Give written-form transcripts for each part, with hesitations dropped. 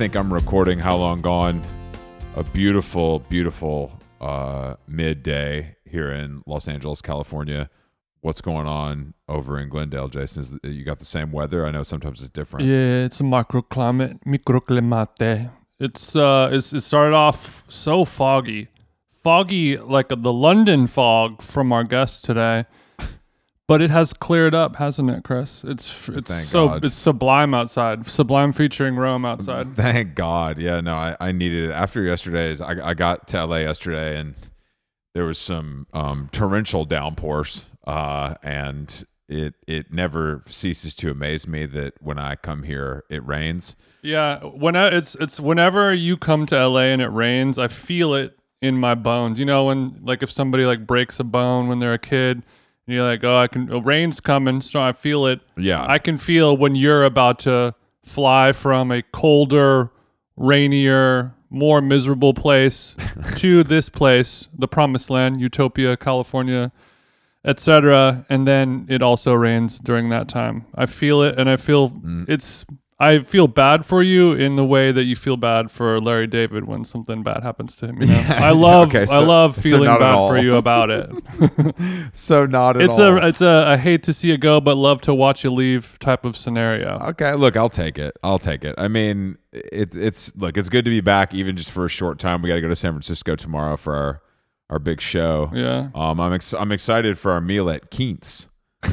think I'm recording How Long Gone. A beautiful, beautiful midday here in Los Angeles, California. What's going on over in Glendale, Jason? You got the same weather? I know sometimes it's different. Yeah, it's a microclimate. It started off so foggy like the London fog from our guest today. But it has cleared up, hasn't it, Chris? It's sublime outside. Sublime featuring Rome outside. Thank God. Yeah, no, I needed it. After yesterday's, I got to LA yesterday and there was some torrential downpours, and it never ceases to amaze me that when I come here, it rains. Yeah, it's whenever you come to LA and it rains, I feel it in my bones. You know, when like if somebody like breaks a bone when they're a kid. And you're like, rain's coming, so I feel it. Yeah. I can feel when you're about to fly from a colder, rainier, more miserable place to this place, the promised land, Utopia, California, etc. And then it also rains during that time. I feel it, and I feel I feel bad for you in the way that you feel bad for Larry David when something bad happens to him. You know? Yeah, I love feeling bad for you about it. So not at all. It's a I hate to see it go, but love to watch you leave type of scenario. Okay, look, I'll take it. I mean, it's good to be back, even just for a short time. We got to go to San Francisco tomorrow for our big show. Yeah. I'm excited for our meal at Quince.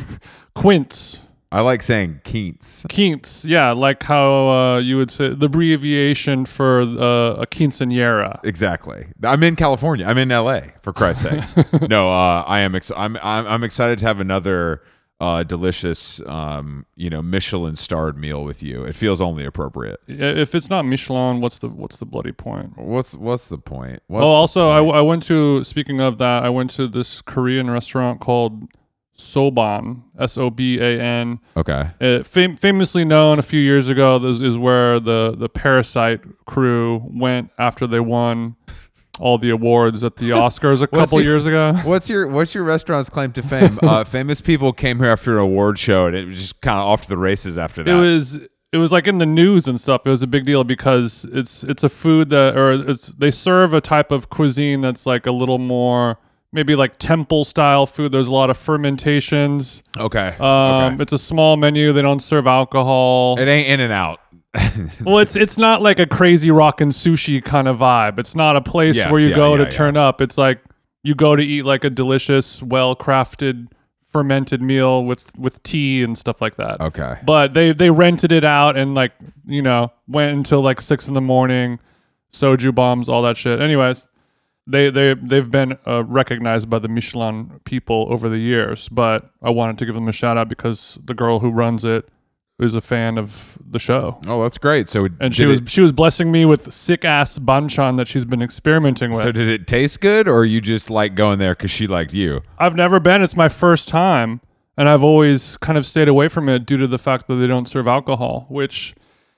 Quince. I like saying Quince. Quince, yeah, like how you would say the abbreviation for a quinceañera. Exactly. I'm in California. I'm in LA, for Christ's sake. No, I'm excited to have another delicious, Michelin-starred meal with you. It feels only appropriate. If it's not Michelin, what's the bloody point? What's the point? I went to. Speaking of that, I went to this Korean restaurant called Soban, Soban. Okay. Famously known a few years ago, this is where the Parasite crew went after they won all the awards at the Oscars a couple years ago. What's your restaurant's claim to fame? Famous people came here after an award show, and it was just kind of off to the races after that. It was like in the news and stuff. It was a big deal because it's a food they serve a type of cuisine that's like a little more. Maybe like temple style food. There's a lot of fermentations. Okay. It's a small menu. They don't serve alcohol. It ain't In-N-Out. Well, it's not like a crazy rockin' sushi kind of vibe. It's not a place where you go to turn up. It's like you go to eat like a delicious, well-crafted, fermented meal with tea and stuff like that. Okay. But they rented it out and like, went until like 6 a.m, soju bombs, all that shit. Anyways. They've been recognized by the Michelin people over the years, but I wanted to give them a shout out because the girl who runs it is a fan of the show. Oh, that's great. She was blessing me with sick ass banchan that she's been experimenting with. So did it taste good, or you just like going there because she liked you? I've never been. It's my first time, and I've always kind of stayed away from it due to the fact that they don't serve alcohol, which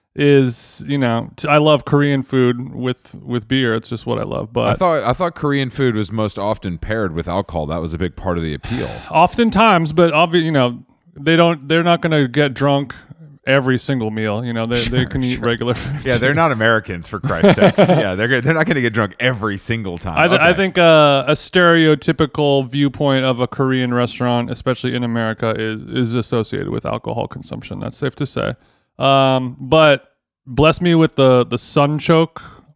is I love Korean food with beer. It's just what I love. But I thought Korean food was most often paired with alcohol. That was a big part of the appeal. Oftentimes, but they're not going to get drunk every single meal. They can eat regular food. Yeah, they're not Americans, for Christ's sakes. Yeah, they're not going to get drunk every single time. I think a stereotypical viewpoint of a Korean restaurant, especially in America, is associated with alcohol consumption. That's safe to say. But bless me with the sunchoke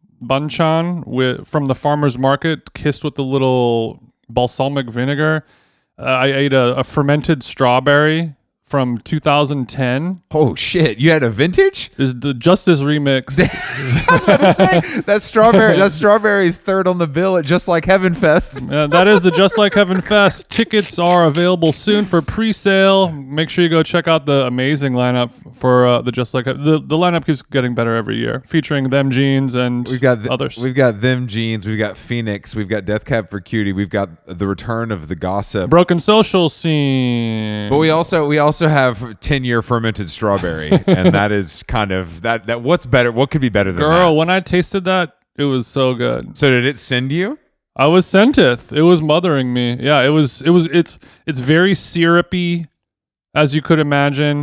banchan from the farmer's market, kissed with a little balsamic vinegar. I ate a fermented strawberry from 2010. Oh shit! You had a vintage? Is the Justice remix? I was about to say that strawberry is third on the bill at Just Like Heaven Fest. That is the Just Like Heaven Fest. Tickets are available soon for pre-sale. Make sure you go check out the amazing lineup for the Just Like Heaven. The lineup keeps getting better every year, featuring Them Jeans and others. We've got Them Jeans. We've got Phoenix. We've got Death Cab for Cutie. We've got the return of the Gossip. Broken Social Scene. But we also have 10-year fermented strawberry, and that is kind of that. What's better? What could be better than that? Girl, when I tasted that, it was so good. So did it send you? I was senteth. It was mothering me. Yeah, it's very syrupy, as you could imagine.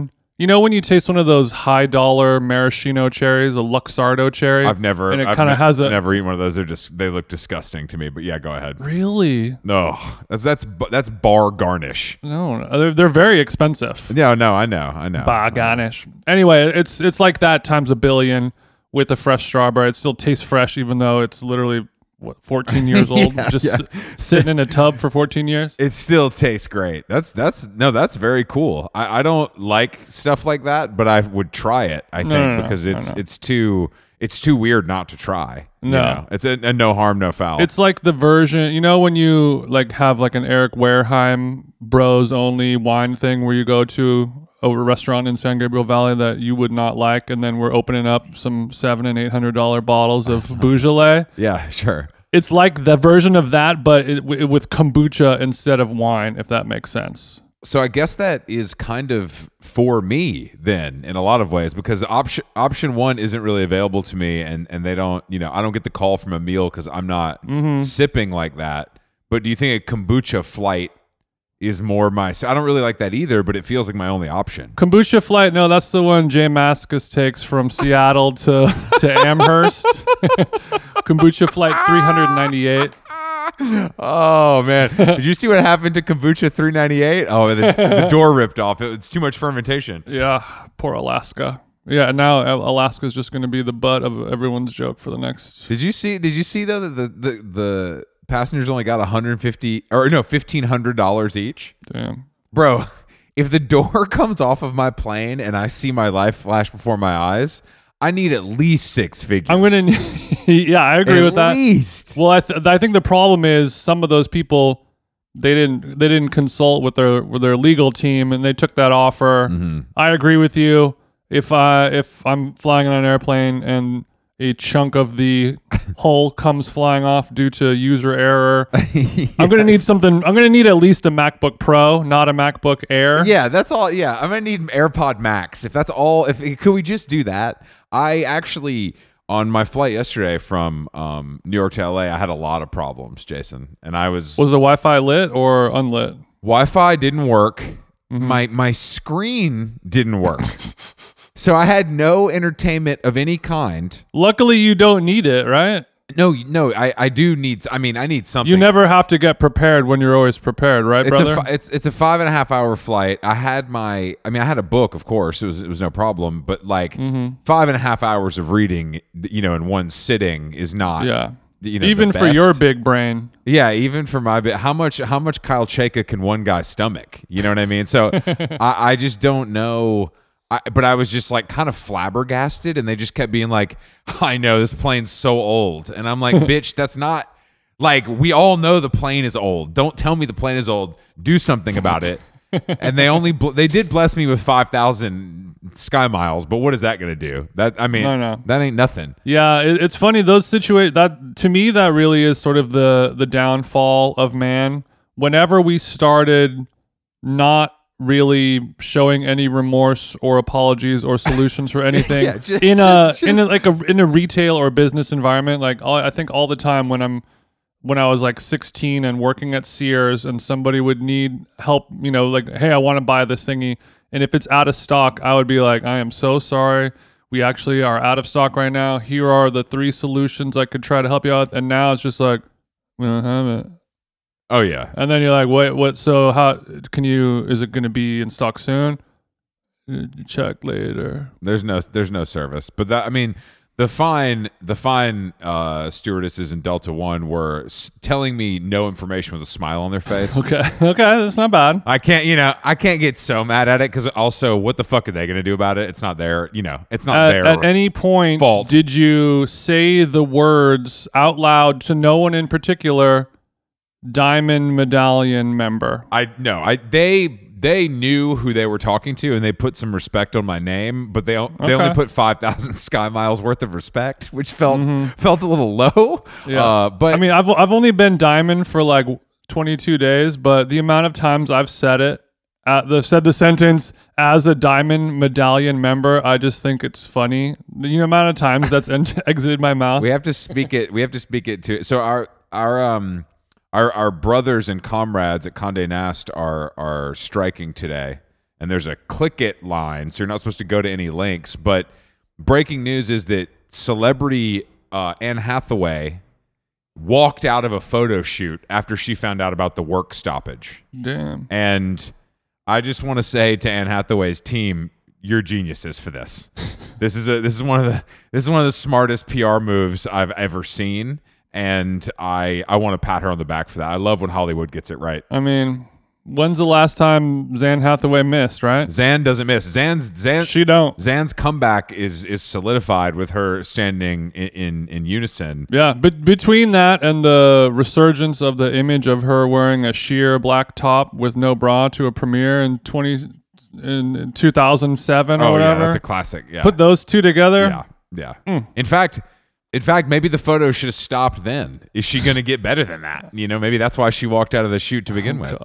You know when you taste one of those high dollar maraschino cherries, a Luxardo cherry? I've never, and it kind of has a never eaten one of those. They look disgusting to me. But yeah, go ahead. really No, that's bar garnish. no. They're very expensive. No, I know. Bar garnish. Anyway, it's like that times a billion with a fresh strawberry. It still tastes fresh, even though it's literally 14 years old, sitting in a tub for 14 years. It still tastes great. That's very cool. I don't like stuff like that, but I would try it. I think because it's too weird not to try. No. You know? It's a no harm, no foul. It's like the version, when you like have like an Eric Wareheim bros only wine thing where you go to a restaurant in San Gabriel Valley that you would not like, and then we're opening up some $700 and $800 bottles of Beaujolais. Yeah, sure. It's like the version of that, but with kombucha instead of wine, if that makes sense. So I guess that is kind of for me then in a lot of ways, because option one isn't really available to me, and they don't, I don't get the call from a meal because I'm not sipping like that. But do you think a kombucha flight is more so I don't really like that either, but it feels like my only option. Kombucha flight, no, that's the one Jay Mascis takes from Seattle to Amherst. Kombucha flight 398. Oh man, did you see what happened to kombucha 398? Oh, the door ripped off. It's too much fermentation. Yeah, poor Alaska. Yeah, now Alaska's just going to be the butt of everyone's joke for the next. Did you see though that the passengers only got $1,500 each? Damn, bro. If the door comes off of my plane and I see my life flash before my eyes, I need at least six figures. I'm gonna. Yeah, I agree with that. At least. Well, I think the problem is some of those people they didn't consult with their legal team and they took that offer. Mm-hmm. I agree with you. If I'm flying on an airplane and a chunk of the hull comes flying off due to user error, yes. I'm gonna need something. I'm gonna need at least a MacBook Pro, not a MacBook Air. Yeah, that's all. Yeah, I'm gonna need AirPod Max. If that's all, could we just do that? I actually, on my flight yesterday from New York to LA, I had a lot of problems, Jason, and was the Wi-Fi lit or unlit? Wi-Fi didn't work. Mm-hmm. My screen didn't work. So I had no entertainment of any kind. Luckily, you don't need it, right? No, I do need. I need something. You never have to get prepared when you're always prepared, right, brother? It's a 5.5 hour flight. I had I had a book, of course. It was no problem. But 5.5 hours of reading, in one sitting is not. Yeah. Even for your big brain. Yeah, even for my bit. How much Kyle Chayka can one guy stomach? You know what I mean? So I just don't know. But I was just kind of flabbergasted, and they just kept being like, I know this plane's so old. And I'm like, bitch, that's not we all know the plane is old. Don't tell me the plane is old. Do something about it. And they did bless me with 5,000 sky miles, but what is that going to do? That ain't nothing. Yeah, it's funny those situations. That to me, that really is sort of the downfall of man. Whenever we started not really showing any remorse or apologies or solutions for anything in a retail or business environment, I think all the time when I was 16 and working at Sears and somebody would need help, hey, I want to buy this thingy, and if it's out of stock, I would be like, I am so sorry, we actually are out of stock right now. Here are the 3 solutions I could try to help you out. And now it's just we don't have it. Oh yeah. And then you're like, wait, what? So how is it going to be in stock soon? Check later. There's no service, but the fine stewardesses in Delta One were telling me no information with a smile on their face. Okay, that's not bad. I can't get so mad at it because also, what the fuck are they going to do about it? It's not their, it's not their at any point fault. Did you say the words out loud to no one in particular? Diamond Medallion member. They knew who they were talking to, and they put some respect on my name, but they only put 5,000 sky miles worth of respect, which felt a little low. Yeah. But I've only been Diamond for 22 days, but the amount of times I've said it, said the sentence as a Diamond Medallion member, I just think it's funny. The amount of times that's exited my mouth. We have to speak it. To so our brothers and comrades at Condé Nast are striking today, and there's a click it line, so you're not supposed to go to any links. But breaking news is that celebrity Anne Hathaway walked out of a photo shoot after she found out about the work stoppage. Damn. And I just want to say to Anne Hathaway's team, you're geniuses for this. This is one of the smartest PR moves I've ever seen, and I want to pat her on the back for that. I love when Hollywood gets it right. I mean, when's the last time Zan Hathaway missed, right? Zan doesn't miss. She don't. Zan's comeback is solidified with her standing in unison. Yeah, but between that and the resurgence of the image of her wearing a sheer black top with no bra to a premiere in 2007 or whatever. Yeah, that's a classic. Yeah. Put those two together. Yeah. In fact, maybe the photo should have stopped then. Is she going to get better than that? You know, maybe that's why she walked out of the shoot to begin with.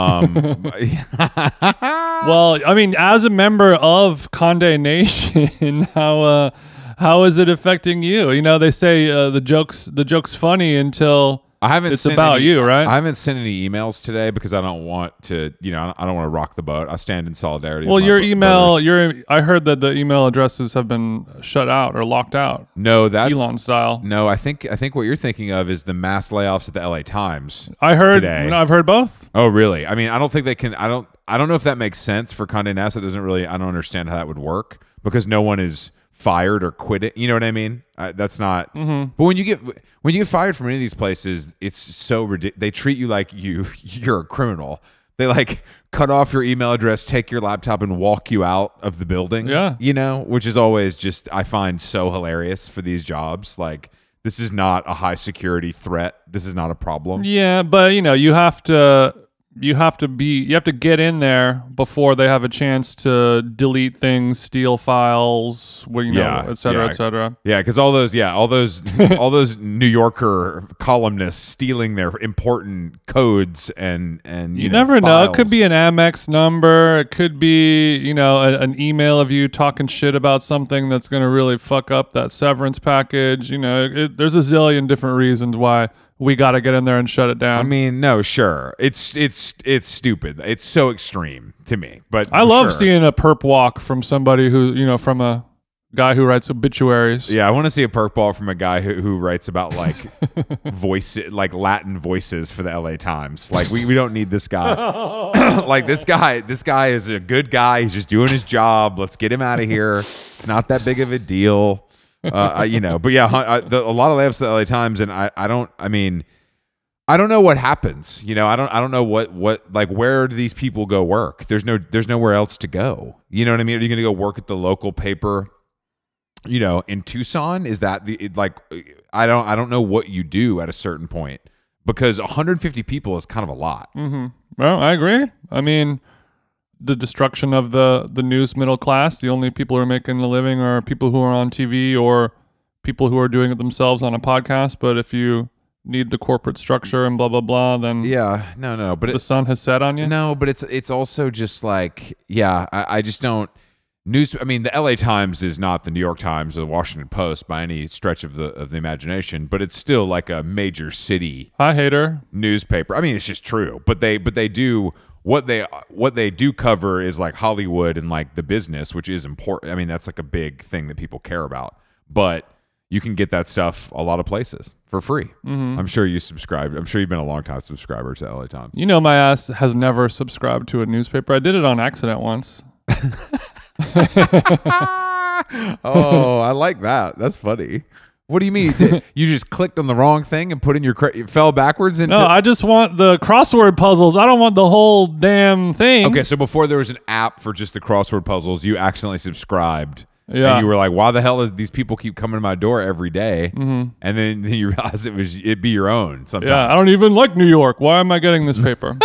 Well, I mean, as a member of Condé Nation, how is it affecting you? You know, they say the joke's funny until it's about you, right? I haven't sent any emails today because I don't want to, I don't want to rock the boat. I stand in solidarity. Well, with your my email, brothers. I heard that the email addresses have been shut out or locked out. No, that's Elon style. No, I think what you're thinking of is the mass layoffs at the LA Times. I heard. Today. I've heard both. Oh, really? I mean, I don't think they can. I don't know if that makes sense for Condé Nast. It doesn't really. I don't understand how that would work because no one is fired or quit it. You know what I mean? That's not. Mm-hmm. But when you get fired from any of these places, it's so ridiculous. They treat you like you're a criminal. They like cut off your email address, take your laptop, and walk you out of the building. Yeah. Which is always just I find so hilarious for these jobs. Like this is not a high security threat. This is not a problem. Yeah, but you have to get in there before they have a chance to delete things, steal files, et cetera, et cetera. Yeah, because all those New Yorker columnists stealing their important codes and you never know. It could be an Amex number. It could be an email of you talking shit about something that's going to really fuck up that severance package. There's a zillion different reasons why we got to get in there and shut it down. I mean, no, sure. It's stupid. It's so extreme to me. But I love seeing a perp walk from somebody who, from a guy who writes obituaries. Yeah, I want to see a perp walk from a guy who writes about like like Latin voices for the LA Times. Like we don't need this guy. Like this guy is a good guy. He's just doing his job. Let's get him out of here. It's not that big of a deal. But yeah, a lot of layoffs at the LA Times, and I don't know what happens. I don't know what like where do these people go work? There's nowhere else to go. You know what I mean? Are you going to go work at the local paper? In Tucson? Is that I don't know what you do at a certain point because 150 people is kind of a lot. Mm-hmm. Well, I agree. I mean, the destruction of the news middle class. The only people who are making a living are people who are on TV or people who are doing it themselves on a podcast. But if you need the corporate structure and blah blah blah, then no. But the sun has set on you. No, but it's also just like I just don't. I mean, the LA Times is not the New York Times or the Washington Post by any stretch of the imagination, but it's still like a major city. Hi, hater. Newspaper. I mean, it's just true. But they do what they do cover is like Hollywood and like the business, which is important. I mean, that's like a big thing that people care about. But you can get that stuff a lot of places for free. Mm-hmm. I'm sure you subscribed. I'm sure you've been a long time subscriber to LA Times. My ass has never subscribed to a newspaper. I did it on accident once. Oh, I like that. That's funny. What do you mean? You just clicked on the wrong thing and put in your fell backwards into? No, I just want the crossword puzzles. I don't want the whole damn thing. Okay, so before there was an app for just the crossword puzzles, you accidentally subscribed. Yeah. And you were like, why the hell is these people keep coming to my door every day? Mm-hmm. And then you realize it'd be your own sometimes. Yeah, I don't even like New York. Why am I getting this paper?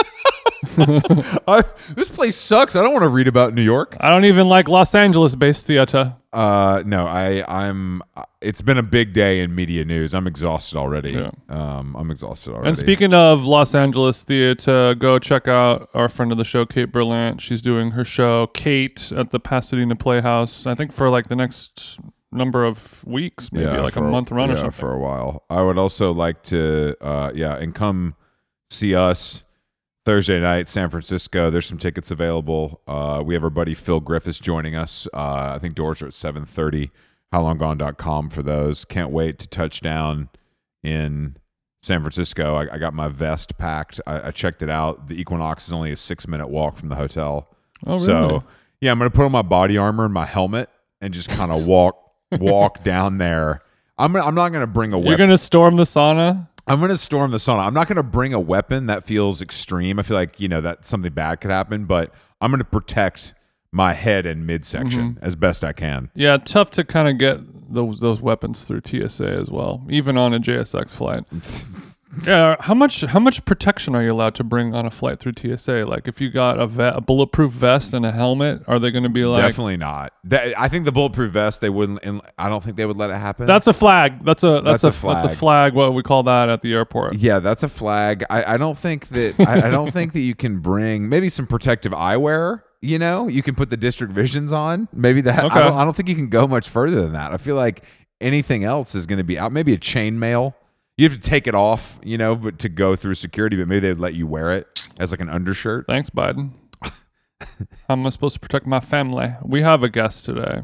This place sucks. I don't want to read about New York. I don't even like Los Angeles-based theater. No, I'm. It's been a big day in media news. I'm exhausted already. Yeah. I'm exhausted already. And speaking of Los Angeles theater, go check out our friend of the show, Kate Berlant. She's doing her show, Kate, at the Pasadena Playhouse. I think for like the next number of weeks, maybe like a month run or something. For a while. I would also like to, and come see us Thursday night, San Francisco. There's some tickets available. We have our buddy Phil Griffiths joining us. I think doors are at 7:30. HowLongGone.com for those. Can't wait to touch down in San Francisco. I got my vest packed. I checked it out. The Equinox is only a 6-minute walk from the hotel. Oh, really? So, yeah, I'm going to put on my body armor and my helmet and just kind of walk down there. I'm not going to bring a weapon. You're going to storm the sauna? I'm going to storm the sauna. I'm not going to bring a weapon. That feels extreme. I feel like, that something bad could happen, but I'm going to protect my head and midsection as best I can. Yeah, tough to kind of get those weapons through TSA as well, even on a JSX flight. Yeah, how much protection are you allowed to bring on a flight through TSA? Like, if you got a bulletproof vest and a helmet, are they going to be like? Definitely not. I think the bulletproof vest they wouldn't. I don't think they would let it happen. That's a flag. That's a flag. That's a flag. What we call that at the airport. Yeah, that's a flag. I don't think that. I don't think that you can bring maybe some protective eyewear. You can put the District Visions on. Maybe that. Okay. I don't think you can go much further than that. I feel like anything else is going to be out. Maybe a chainmail. You have to take it off, but to go through security. But maybe they'd let you wear it as like an undershirt. Thanks, Biden. How am I supposed to protect my family? We have a guest today.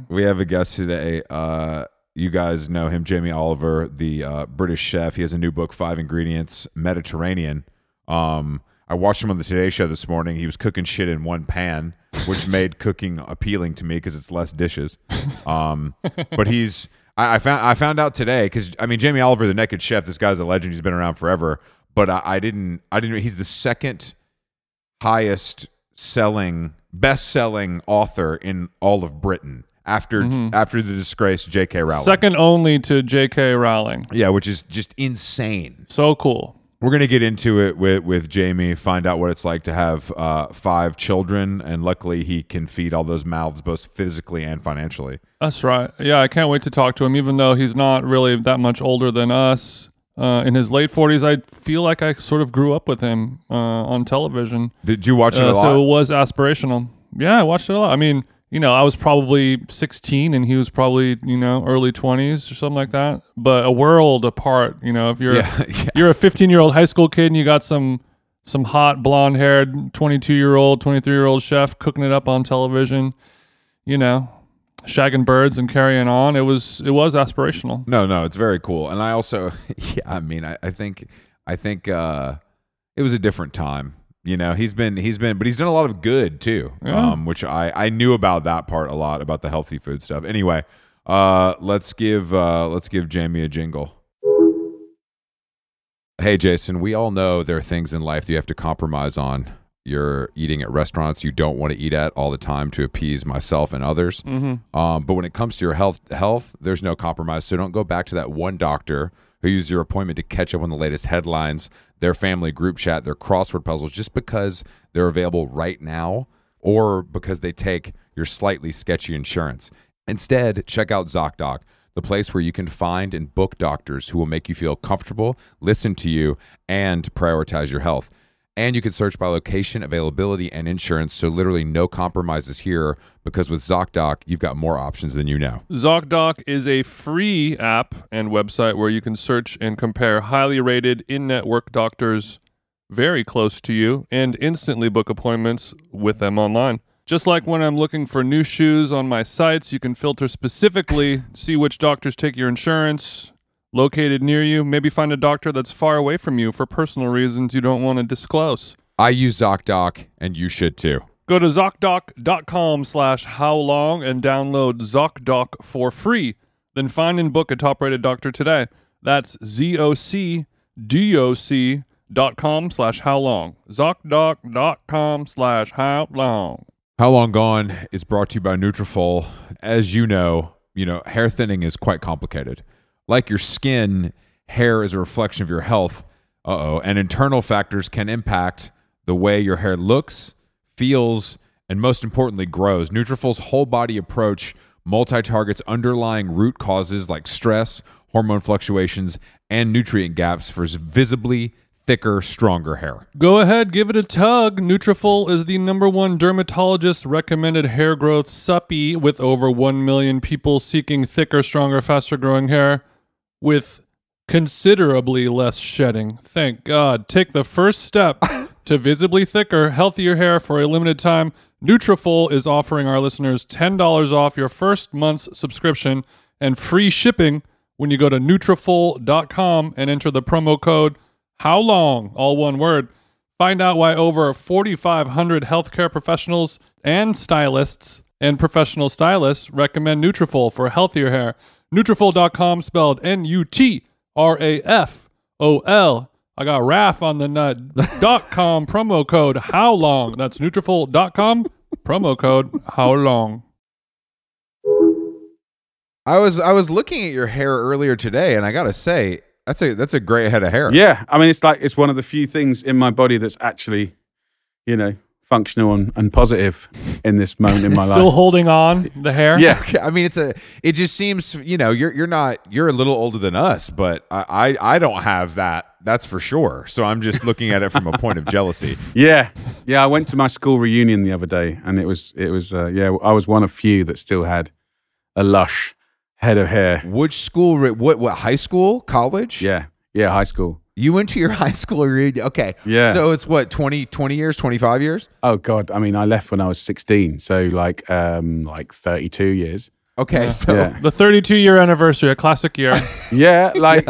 You guys know him, Jamie Oliver, the British chef. He has a new book, 5 Ingredients, Mediterranean. I watched him on the Today Show this morning. He was cooking shit in one pan, which made cooking appealing to me because it's less dishes. But I found out today because Jamie Oliver, the Naked Chef, this guy's a legend. He's been around forever. But I didn't know he's the second highest best selling author in all of Britain after the disgraced J.K. Rowling. Second only to J.K. Rowling. Yeah, which is just insane. So cool. We're going to get into it with Jamie, find out what it's like to have 5 children, and luckily he can feed all those mouths both physically and financially. That's right. Yeah, I can't wait to talk to him, even though he's not really that much older than us. In his late 40s, I feel like I sort of grew up with him on television. Did you watch it a lot? So it was aspirational. Yeah, I watched it a lot. I was probably 16 and he was probably, early 20s or something like that. But a world apart, if you're you're a 15-year-old high school kid and you got some hot blonde-haired 22-year-old, 23-year-old chef cooking it up on television, shagging birds and carrying on. It was aspirational. No, it's very cool. And I also I think it was a different time. He's been, but he's done a lot of good too, which I knew about that part a lot, about the healthy food stuff. Anyway, let's give Jamie a jingle. Hey, Jason, we all know there are things in life that you have to compromise on. You're eating at restaurants you don't want to eat at all the time to appease myself and others. But when it comes to your health, there's no compromise. So don't go back to that one doctor who used your appointment to catch up on the latest headlines, their family group chat, their crossword puzzles, just because they're available right now or because they take your slightly sketchy insurance. Instead, check out ZocDoc, the place where you can find and book doctors who will make you feel comfortable, listen to you, and prioritize your health. And you can search by location, availability, and insurance, so literally no compromises here, because with ZocDoc, you've got more options than you know. ZocDoc is a free app and website where you can search and compare highly rated in-network doctors very close to you and instantly book appointments with them online. Just like when I'm looking for new shoes on my sites, you can filter specifically, see which doctors take your insurance, located near you, maybe find a doctor that's far away from you for personal reasons you don't want to disclose. I use ZocDoc, and you should too. Go to ZocDoc.com/howlong and download ZocDoc for free. Then find and book a top-rated doctor today. That's ZocDoc.com/howlong. ZocDoc.com/howlong. How Long Gone is brought to you by Nutrafol. As you know, hair thinning is quite complicated. Like your skin, hair is a reflection of your health. And internal factors can impact the way your hair looks, feels, and most importantly, grows. Nutrafol's whole body approach multi-targets underlying root causes like stress, hormone fluctuations, and nutrient gaps for visibly thicker, stronger hair. Go ahead, give it a tug. Nutrafol is the #1 dermatologist recommended hair growth suppy with over 1 million people seeking thicker, stronger, faster growing hair with considerably less shedding. Thank God. Take the first step to visibly thicker, healthier hair for a limited time, Nutrafol is offering our listeners $10 off your first month's subscription and free shipping when you go to Nutrafol.com and enter the promo code HOWLONG, all one word. Find out why over 4,500 healthcare professionals and stylists and professional stylists recommend Nutrafol for healthier hair. Nutrafol.com, spelled Nutrafol. I got RAF on the nut. .com, promo code HOWLONG. That's Nutrafol.com, promo code HOWLONG. I was looking at your hair earlier today, and I gotta say, that's a great head of hair. Yeah, I mean, it's one of the few things in my body that's actually, functional and positive in this moment in my life. Still holding on the hair? Yeah. Okay, I mean, it just seems, you're a little older than us, but I don't have that. That's for sure. So I'm just looking at it from a point of jealousy. Yeah. I went to my school reunion the other day, and I was one of few that still had a lush head of hair. Which school? What? High school? College? Yeah, high school. You went to your high school reunion. Okay. Yeah. So it's what, 20 years, 25 years? Oh God. I mean, I left when I was 16. So like 32 years. Okay. Yeah. So Yeah. The 32-year anniversary, a classic year. Yeah.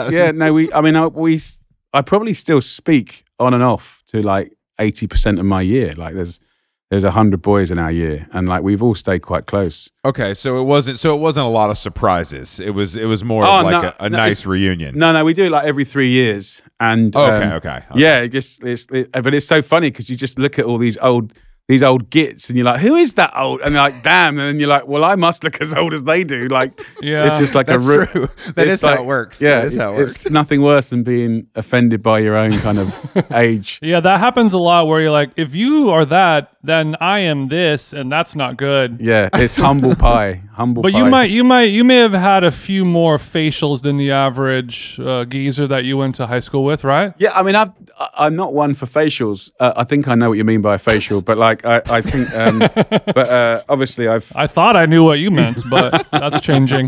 I probably still speak on and off to like 80% of my year. Like there's 100 boys in our year, and like we've all stayed quite close. okay. So it wasn't a lot of surprises. It was more of like a nice reunion. No, we do it like every 3 years. And Okay. yeah, but it's so funny because you just look at all these old gits and you're like, who is that old? And they're like, damn. And then you're like, well, I must look as old as they do. Like, Yeah. it's just like That's true. That is how it works. Yeah, That is how it works. It's nothing worse than being offended by your own kind of age. Yeah, that happens a lot where you're like, if you are that, then I am this, and that's not good. Yeah, it's humble pie. But you may have had a few more facials than the average geezer that you went to high school with, right? Yeah, I mean, I'm not one for facials. I think I know what you mean by a facial, but like I think, but obviously I thought I knew what you meant, but that's changing.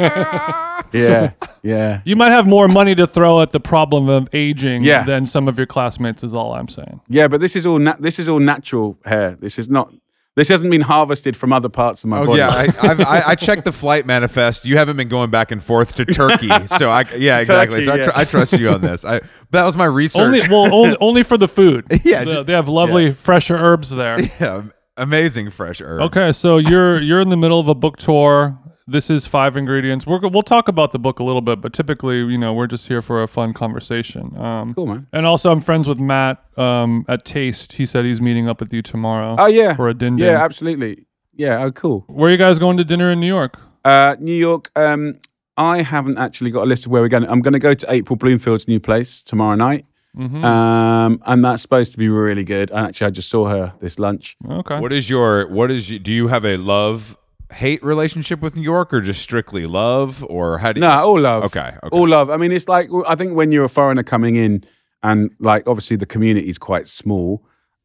yeah. You might have more money to throw at the problem of aging Yeah. than some of your classmates, is all I'm saying. Yeah, but this is all natural hair. This hasn't been harvested from other parts of my Oh body. yeah, I checked the flight manifest. You haven't been going back and forth to Turkey, so exactly. Turkey, So I trust you on this. That was my research. Only for the food. Yeah, they have lovely fresh herbs there. Yeah, amazing fresh herbs. Okay, so you're in the middle of a book tour. This is 5 Ingredients. We'll talk about the book a little bit, but typically, we're just here for a fun conversation. Cool, man. And also, I'm friends with Matt at Taste. He said he's meeting up with you tomorrow. Oh yeah, for a din. Yeah, absolutely. Yeah. Oh, cool. Where are you guys going to dinner in New York? New York. I haven't actually got a list of where we're going. I'm going to go to April Bloomfield's new place tomorrow night. Mm-hmm. And that's supposed to be really good. And actually, I just saw her this lunch. Okay. Do you have a love-hate relationship with New York, or just strictly love, or how do you? No, all love. Okay. All love. I mean, it's like, I think when you're a foreigner coming in, and like obviously the community is quite small,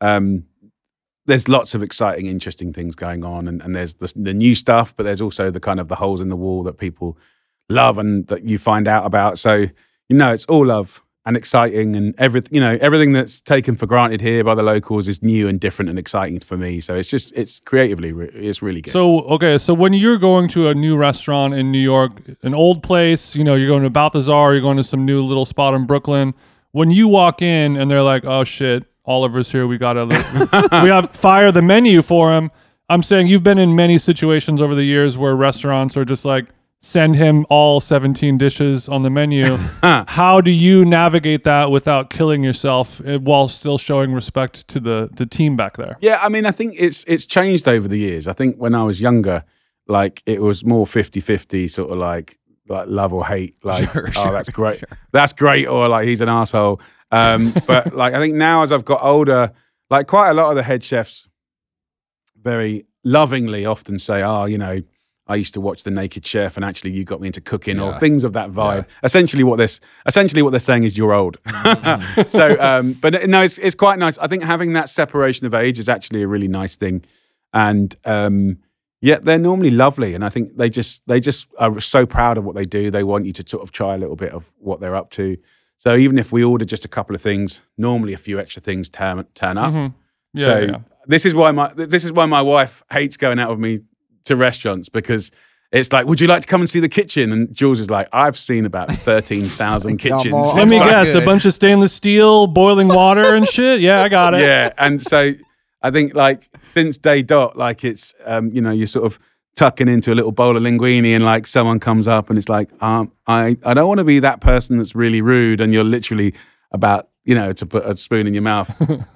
there's lots of exciting, interesting things going on, and there's the new stuff, but there's also the kind of the holes in the wall that people love and that you find out about. So it's all love and exciting, and everything that's taken for granted here by the locals is new and different and exciting for me. So it's creatively, it's really good. So when you're going to a new restaurant in New York, an old place, you're going to Balthazar, you're going to some new little spot in Brooklyn. When you walk in and they're like, oh shit, Oliver's here, we have fire the menu for him. I'm saying you've been in many situations over the years where restaurants are just like, send him all 17 dishes on the menu. How do you navigate that without killing yourself while still showing respect to the team back there? Yeah, I mean, I think it's changed over the years. I think when I was younger, like it was more 50-50, sort of like love or hate. Like, Sure, that's great. Sure. That's great. Or like, he's an asshole. But like, I think now as I've got older, like quite a lot of the head chefs very lovingly often say, I used to watch The Naked Chef, and actually you got me into cooking, or things of that vibe. Yeah. Essentially what they're saying is you're old. So, but no, it's quite nice. I think having that separation of age is actually a really nice thing. And they're normally lovely. And I think they just are so proud of what they do. They want you to sort of try a little bit of what they're up to. So even if we order just a couple of things, normally a few extra things turn up. Mm-hmm. So this is why my wife hates going out with me to restaurants, because it's like, would you like to come and see the kitchen? And Jules is like, I've seen about 13,000 kitchens. Let me guess, a bunch of stainless steel, boiling water and shit. Yeah, I got it. Yeah, and so I think like since day dot, like it's you're sort of tucking into a little bowl of linguine, and like someone comes up and it's like, I don't want to be that person that's really rude, and you're literally about to put a spoon in your mouth.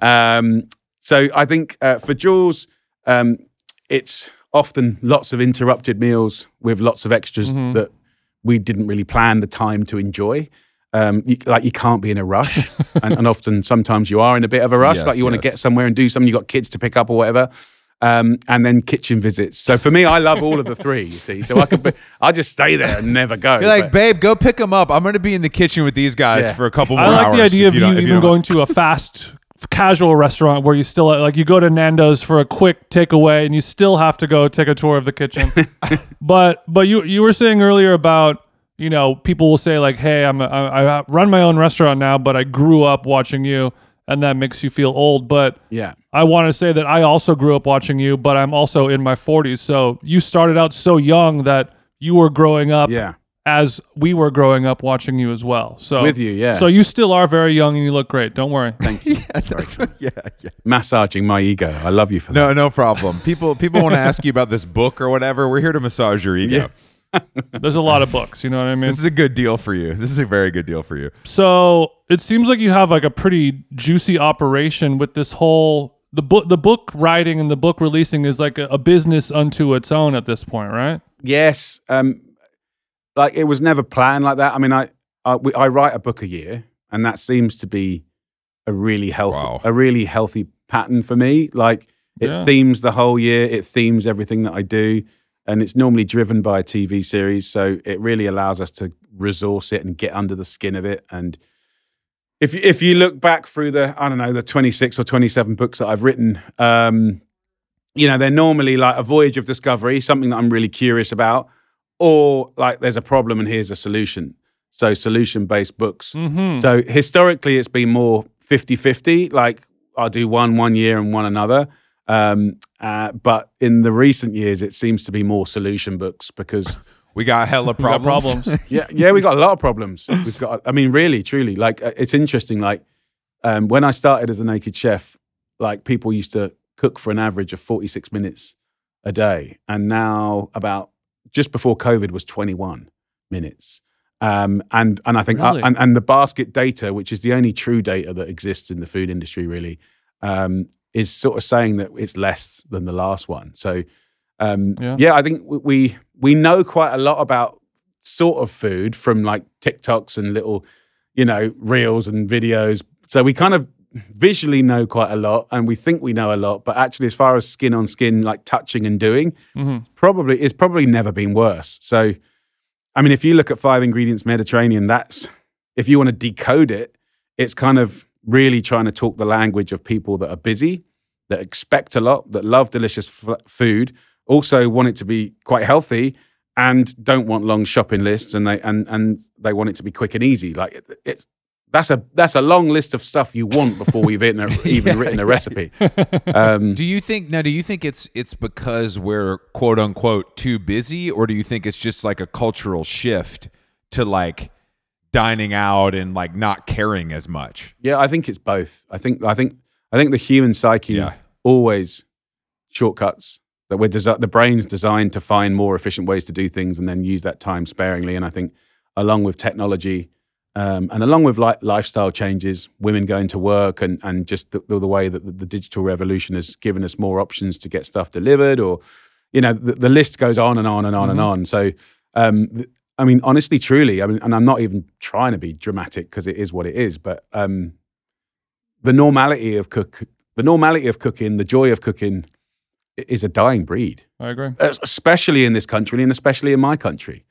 So I think for Jules, it's often lots of interrupted meals with lots of extras that we didn't really plan the time to enjoy. You can't be in a rush, and often sometimes you are in a bit of a rush. Yes, like you want to get somewhere and do something. You got kids to pick up or whatever, and then kitchen visits. So for me, I love all of the three. You see, so I just stay there and never go. You're like, babe, go pick them up. I'm going to be in the kitchen with these guys for a couple more hours. I like the idea of you even going to a fast casual restaurant where you still like you go to Nando's for a quick takeaway and you still have to go take a tour of the kitchen. but you were saying earlier about people will say like, hey, I run my own restaurant now, but I grew up watching you, and that makes you feel old. But yeah, I want to say that I also grew up watching you, but I'm also in my 40s. So you started out so young that you were growing up as we were growing up watching you as well. So with you, yeah. So you still are very young and you look great. Don't worry. Thank you. yeah. Massaging my ego. I love you for that. No problem. People want to ask you about this book or whatever. We're here to massage your ego. Yeah. There's a lot of books, you know what I mean? This is a good deal for you. This is a very good deal for you. So it seems like you have like a pretty juicy operation with this whole the book writing and the book releasing is like a business unto its own at this point, right? Yes. Like it was never planned like that. I mean, I write a book a year, and that seems to be a really healthy pattern for me. Like it themes the whole year. It themes everything that I do. And it's normally driven by a TV series, so it really allows us to resource it and get under the skin of it. And if you look back through the 26 or 27 books that I've written, they're normally like a voyage of discovery, something that I'm really curious about, or like there's a problem and here's a solution. So solution-based books. Mm-hmm. So historically, it's been more 50-50. Like I'll do one year and one another. But in the recent years, it seems to be more solution books because we got hella problems. Yeah, we got a lot of problems. We've got, I mean, really, truly, like it's interesting. Like when I started as a naked chef, like people used to cook for an average of 46 minutes a day, and now about just before COVID was 21 minutes. And I think really? and the basket data, which is the only true data that exists in the food industry, really. Is sort of saying that it's less than the last one. So, I think we know quite a lot about sort of food from like TikToks and little, reels and videos. So we kind of visually know quite a lot, and we think we know a lot. But actually, as far as skin on skin, like touching and doing, it's probably never been worse. So, I mean, if you look at 5 Ingredients Mediterranean, that's if you want to decode it, it's kind of really trying to talk the language of people that are busy, that expect a lot, that love delicious food, also want it to be quite healthy, and don't want long shopping lists, and they want it to be quick and easy. Like that's a long list of stuff you want before we've even written a recipe. Do you think it's because we're quote unquote too busy, or do you think it's just like a cultural shift to like dining out and like not caring as much? Yeah, I think it's both. I think the human psyche always shortcuts. That the brain's designed to find more efficient ways to do things and then use that time sparingly. And I think along with technology and along with lifestyle changes, women going to work and just the way that the digital revolution has given us more options to get stuff delivered, or the list goes on and on and on and on. So I mean, honestly, truly, I mean, and I'm not even trying to be dramatic because it is what it is, but the normality of cooking, the joy of cooking is a dying breed. I agree. Especially in this country and especially in my country.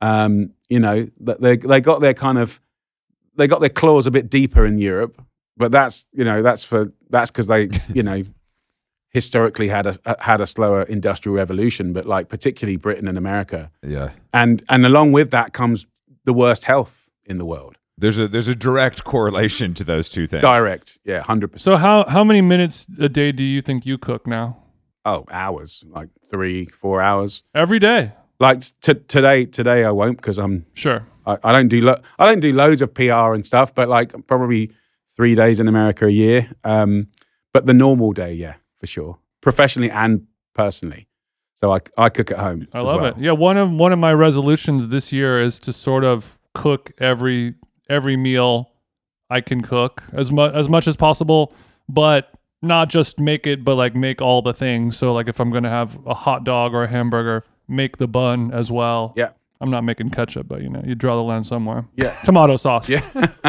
They got their claws a bit deeper in Europe, but that's because they, historically had a slower industrial revolution, but like particularly Britain and America. Yeah. And along with that comes the worst health in the world. There's a direct correlation to those two things. Direct, yeah, 100%. So how many minutes a day do you think you cook now? Oh, hours, like 3-4 hours. Every day. Like today I won't because Sure. I don't do I don't do loads of PR and stuff, but like probably 3 days in America a year. But the normal day, yeah, for sure, professionally and personally. So I cook at home. I love it. Yeah, one of my resolutions this year is to sort of cook every meal I can cook as much as possible, but not just make it, but like make all the things. So like if I'm going to have a hot dog or a hamburger, make the bun as well. Yeah. I'm not making ketchup, but you draw the line somewhere. Yeah. Tomato sauce. Yeah.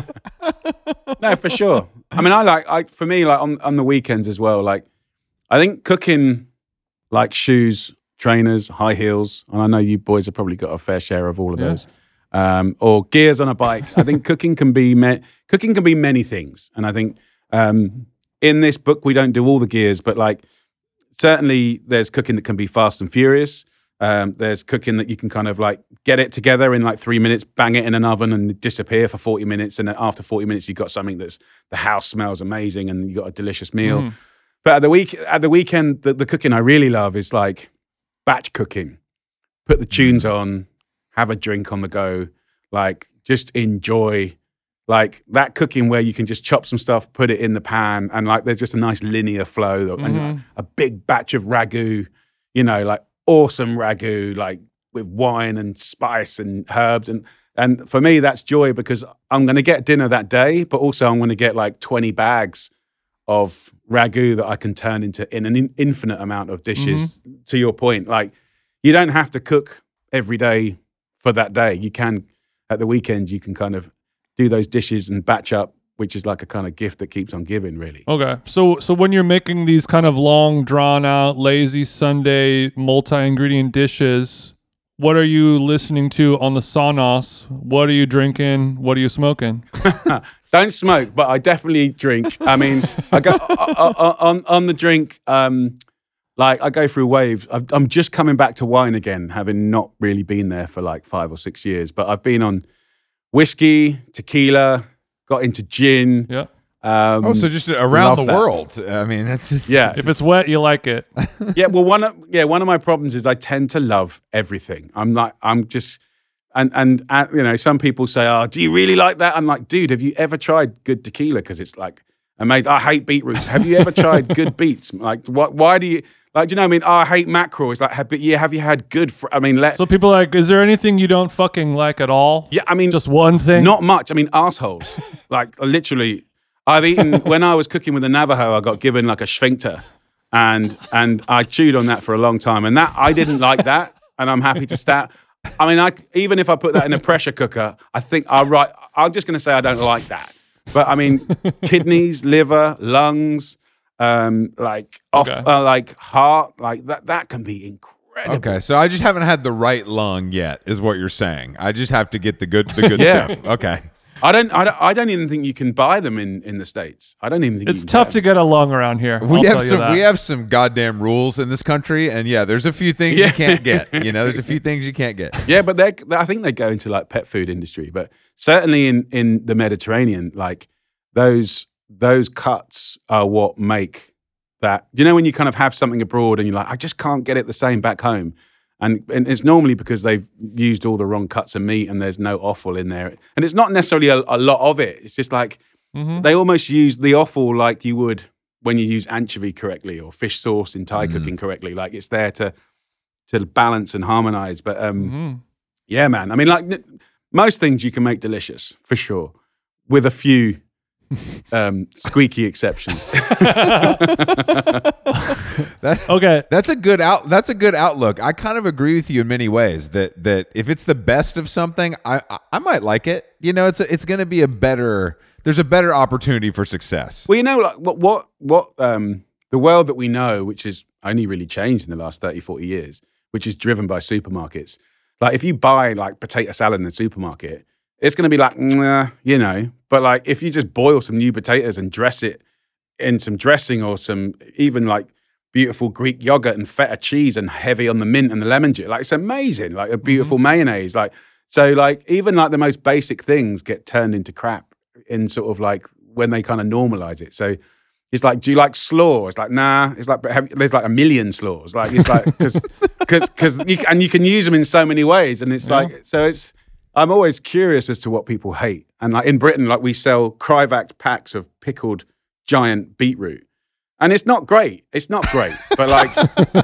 No, for sure. I mean, for me, like on the weekends as well, like I think cooking like shoes, trainers, high heels, and I know you boys have probably got a fair share of all of those. Or gears on a bike. I think cooking can be many things. And I think in this book we don't do all the gears, but like certainly there's cooking that can be fast and furious. There's cooking that you can kind of like get it together in like 3 minutes, bang it in an oven and disappear for 40 minutes. And then after 40 minutes, you've got something that's the house smells amazing and you got a delicious meal. Mm. But at the weekend, the cooking I really love is like batch cooking. Put the tunes on, have a drink on the go, like just enjoy like that cooking where you can just chop some stuff, put it in the pan, and like there's just a nice linear flow and like, a big batch of ragu, like awesome ragu, like with wine and spice and herbs. And for me, that's joy because I'm going to get dinner that day, but also I'm going to get like 20 bags of ragu that I can turn into in an infinite amount of dishes. To your point, like you don't have to cook every day for that day. You can, at the weekend, you can kind of do those dishes and batch up, which is like a kind of gift that keeps on giving, really. Okay. So when you're making these kind of long, drawn out, lazy Sunday multi-ingredient dishes, what are you listening to on the Sonos? What are you drinking? What are you smoking? Don't smoke, but I definitely drink. I mean, I go on the drink. Like I go through waves. I'm just coming back to wine again, having not really been there for like 5 or 6 years. But I've been on whiskey, tequila, got into gin. Yeah. So just around the world. I mean, that's just If it's wet, you like it. Yeah. Well, one of my problems is I tend to love everything. And some people say, "Oh, do you really like that?" I'm like, dude, have you ever tried good tequila? Because it's like amazing. I hate beetroots. Have you ever tried good beets? Like, what? Why do you? Like, do you know what I mean? Oh, I hate mackerel. It's like, have you had good? So people are like, is there anything you don't fucking like at all? Yeah, I mean, just one thing. Not much. I mean, assholes. Like, literally, I've eaten when I was cooking with the Navajo. I got given like a sphincter, and I chewed on that for a long time, and that I didn't like that, and I'm happy to start. I mean, even if I put that in a pressure cooker, I think I'm just going to say I don't like that. But I mean, kidneys, liver, lungs. Like heart, like that can be incredible. Okay, so I just haven't had the right lung yet, is what you're saying. I just have to get the good stuff. Okay. I don't even think you can buy them in the States. I don't even think it's tough to get a lung around here. We have some goddamn rules in this country, and yeah, there's a few things you can't get. There's a few things you can't get. Yeah, but I think they go into like pet food industry, but certainly in the Mediterranean, like those cuts are what make that. When you kind of have something abroad and you're like, I just can't get it the same back home. And it's normally because they've used all the wrong cuts of meat and there's no offal in there. And it's not necessarily a lot of it. It's just like they almost use the offal like you would when you use anchovy correctly or fish sauce in Thai cooking correctly. Like it's there to balance and harmonize. But yeah, man. I mean, like most things you can make delicious for sure, with a few squeaky exceptions. That's a good outlook. I kind of agree with you in many ways that if it's the best of something, I might like it. It's going to be there's a better opportunity for success. Well, like what the world that we know, which has only really changed in the last 30, 40 years, which is driven by supermarkets. Like if you buy like potato salad in the supermarket, it's going to be like, but like if you just boil some new potatoes and dress it in some dressing or some even like beautiful Greek yogurt and feta cheese and heavy on the mint and the lemon juice, like it's amazing. Like a beautiful mayonnaise. Like So like even like the most basic things get turned into crap in sort of like when they kind of normalize it. So it's like, do you like slaw? It's like, nah. It's like, there's like a million slaws. Like it's like because you can use them in so many ways, and it's like so it's. I'm always curious as to what people hate, and like in Britain, like we sell Crivac packs of pickled giant beetroot, and it's not great. It's not great, but like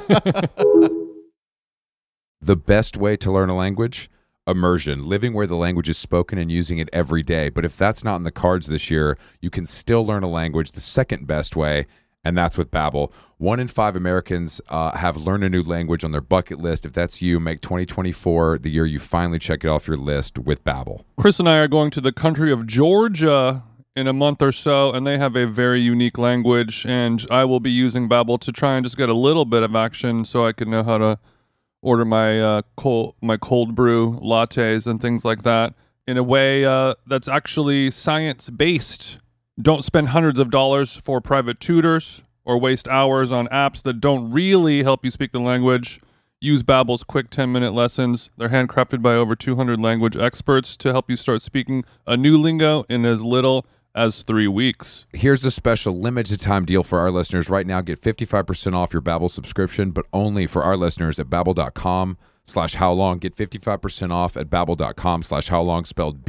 the best way to learn a language. Immersion, living where the language is spoken and using it every day. But if that's not in the cards this year, you can still learn a language the second best way, and that's with Babbel. 1 in 5 Americans have learned a new language on their bucket list. If that's you, make 2024 the year you finally check it off your list with Babbel. Chris and I are going to the country of Georgia in a month or so, and they have a very unique language, and I will be using Babbel to try and just get a little bit of action so I can know how to order my cold brew lattes and things like that in a way that's actually science-based. Don't spend hundreds of dollars for private tutors or waste hours on apps that don't really help you speak the language. Use Babbel's quick 10-minute lessons. They're handcrafted by over 200 language experts to help you start speaking a new lingo in as little as 3 weeks. Here's the special limited time deal for our listeners. Right now, get 55% off your Babbel subscription, but only for our listeners at babbel.com/howlong. Get 55% off at babbel.com/howlong, spelled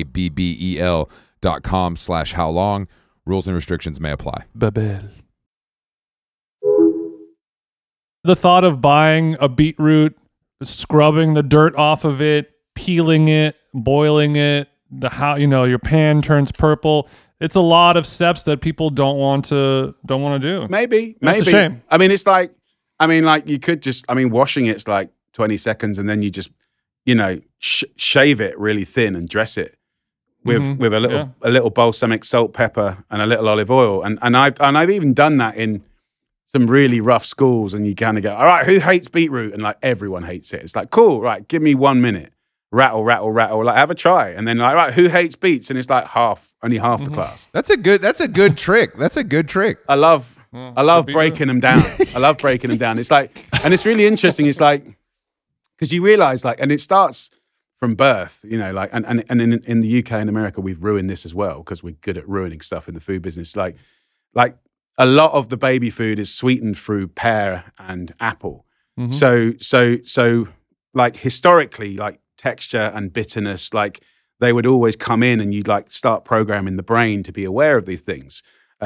BABBEL.com/howlong. Rules and restrictions may apply. Babbel. The thought of buying a beetroot, scrubbing the dirt off of it, peeling it, boiling it, your pan turns purple. It's a lot of steps that people don't want to do. maybe It's a shame. I mean, you could just. I mean, washing it's like 20 seconds, and then you just, shave it really thin and dress it with a little balsamic salt, pepper, and a little olive oil. And I've even done that in some really rough schools, and you kind of go, all right, who hates beetroot? And like everyone hates it. It's like, cool, right, give me 1 minute. Rattle, rattle, rattle, like have a try. And then like, right, who hates beets? And it's like only half the class. That's a good trick. That's a good trick. I love breaking them down. I love breaking them down. It's like, and it's really interesting. It's like, because you realize like, and it starts from birth, like, and in the UK and America, we've ruined this as well because we're good at ruining stuff in the food business. Like a lot of the baby food is sweetened through pear and apple. So like historically, like texture and bitterness, like they would always come in, and you'd like start programming the brain to be aware of these things.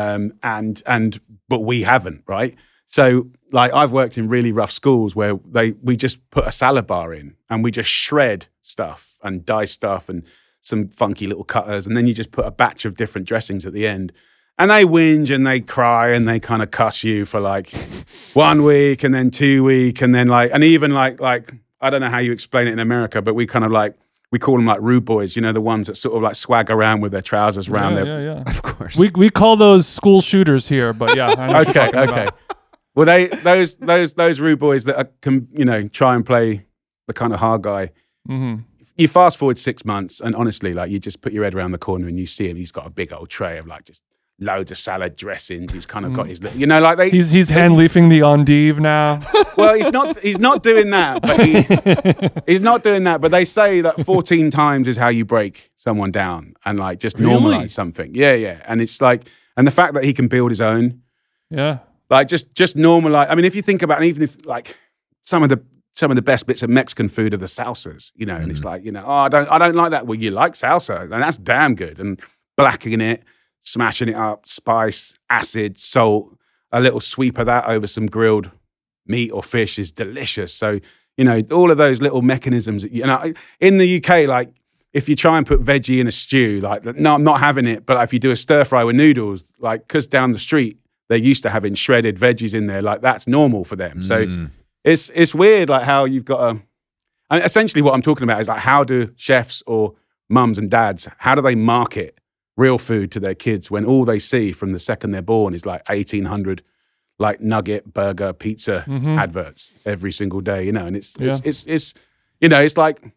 But we haven't, right? So like I've worked in really rough schools where we just put a salad bar in and we just shred stuff and dice stuff and some funky little cutters, and then you just put a batch of different dressings at the end. And they whinge and they cry and they kind of cuss you for like 1 week and then 2 weeks and then like, and even like I don't know how you explain it in America, but we kind of like, we call them like rude boys, the ones that sort of like swag around with their trousers around their... Of course. We call those school shooters here, but yeah. I know what you're talking about. Well, those rude boys that can, try and play the kind of hard guy. Mm-hmm. You fast forward 6 months and honestly, like you just put your head around the corner and you see him, he's got a big old tray of like just loads of salad dressings. He's kind of got his, he's hand leafing the endive now. Well, he's not doing that, but he's not doing that. But they say that 14 times is how you break someone down and like just normalize something. Yeah. And it's like, and the fact that he can build his own. Yeah. Like just normalize. I mean, if you think about, and even if like some of the best bits of Mexican food are the salsas, and it's like, I don't like that. Well, you like salsa, and that's damn good. And blackening it, smashing it up, spice, acid, salt, a little sweep of that over some grilled meat or fish is delicious. So, all of those little mechanisms, in the UK, like if you try and put veggie in a stew, like, no, I'm not having it. But if you do a stir fry with noodles, like, because down the street, they're used to having shredded veggies in there, like that's normal for them. So it's weird, like how you've got to, and essentially what I'm talking about is like, how do chefs or mums and dads, how do they market real food to their kids when all they see from the second they're born is like 1,800 like nugget, burger, pizza adverts every single day, and it's like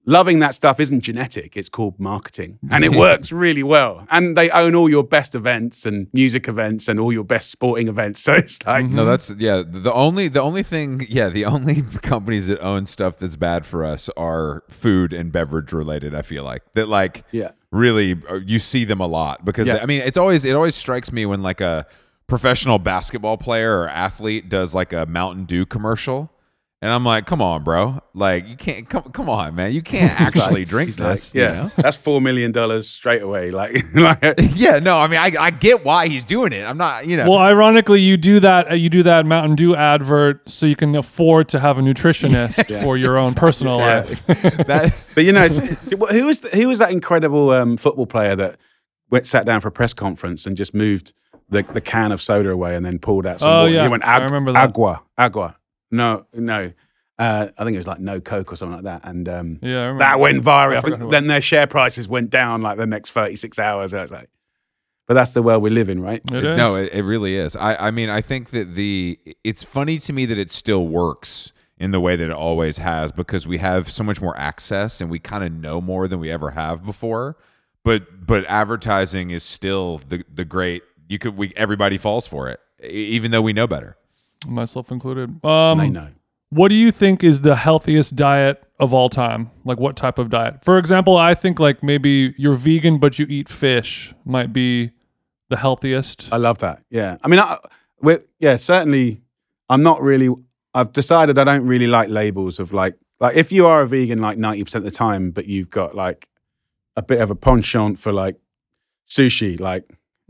loving that stuff isn't genetic. It's called marketing, and it works really well. And they own all your best events and music events and all your best sporting events. So it's like, No, that's the only thing. Yeah, the only companies that own stuff that's bad for us are food and beverage related. I feel like that, like, yeah, really, you see them a lot because Yeah. I mean, it always strikes me when like a professional basketball player or athlete does like a Mountain Dew commercial. And I'm like, come on, bro. Like, you can't, come on, man. You can't actually drink this. yeah, You know? that's $4 million straight away. Like, Yeah, no, I mean, I get why he's doing it. I'm not, you know. Well, ironically, you do that Mountain Dew advert so you can afford to have a nutritionist for your own personal life. That, but who was that incredible football player that sat down for a press conference and just moved the can of soda away and then pulled out some water? Yeah, He went, I remember that. Agua. No. I think it was like no Coke or something like that. And Yeah, I remember that went viral. I forgot think who it then their share prices went down like the next 36 hours. I was like, but that's the world we live in, right? It is. no, it really is. I mean, I think that it's funny to me that it still works in the way that it always has because we have so much more access and we kind of know more than we ever have before. But advertising is still the great. Everybody falls for it, even though we know better. Myself included. They know. What do you think is the healthiest diet of all time? Like what type of diet? For example, I think like maybe you're vegan but you eat fish might be the healthiest. I love that. Yeah. I mean, certainly I'm not really, I've decided I don't really like labels of like if you are a vegan like 90% of the time, but you've got like a bit of a penchant for like sushi, like,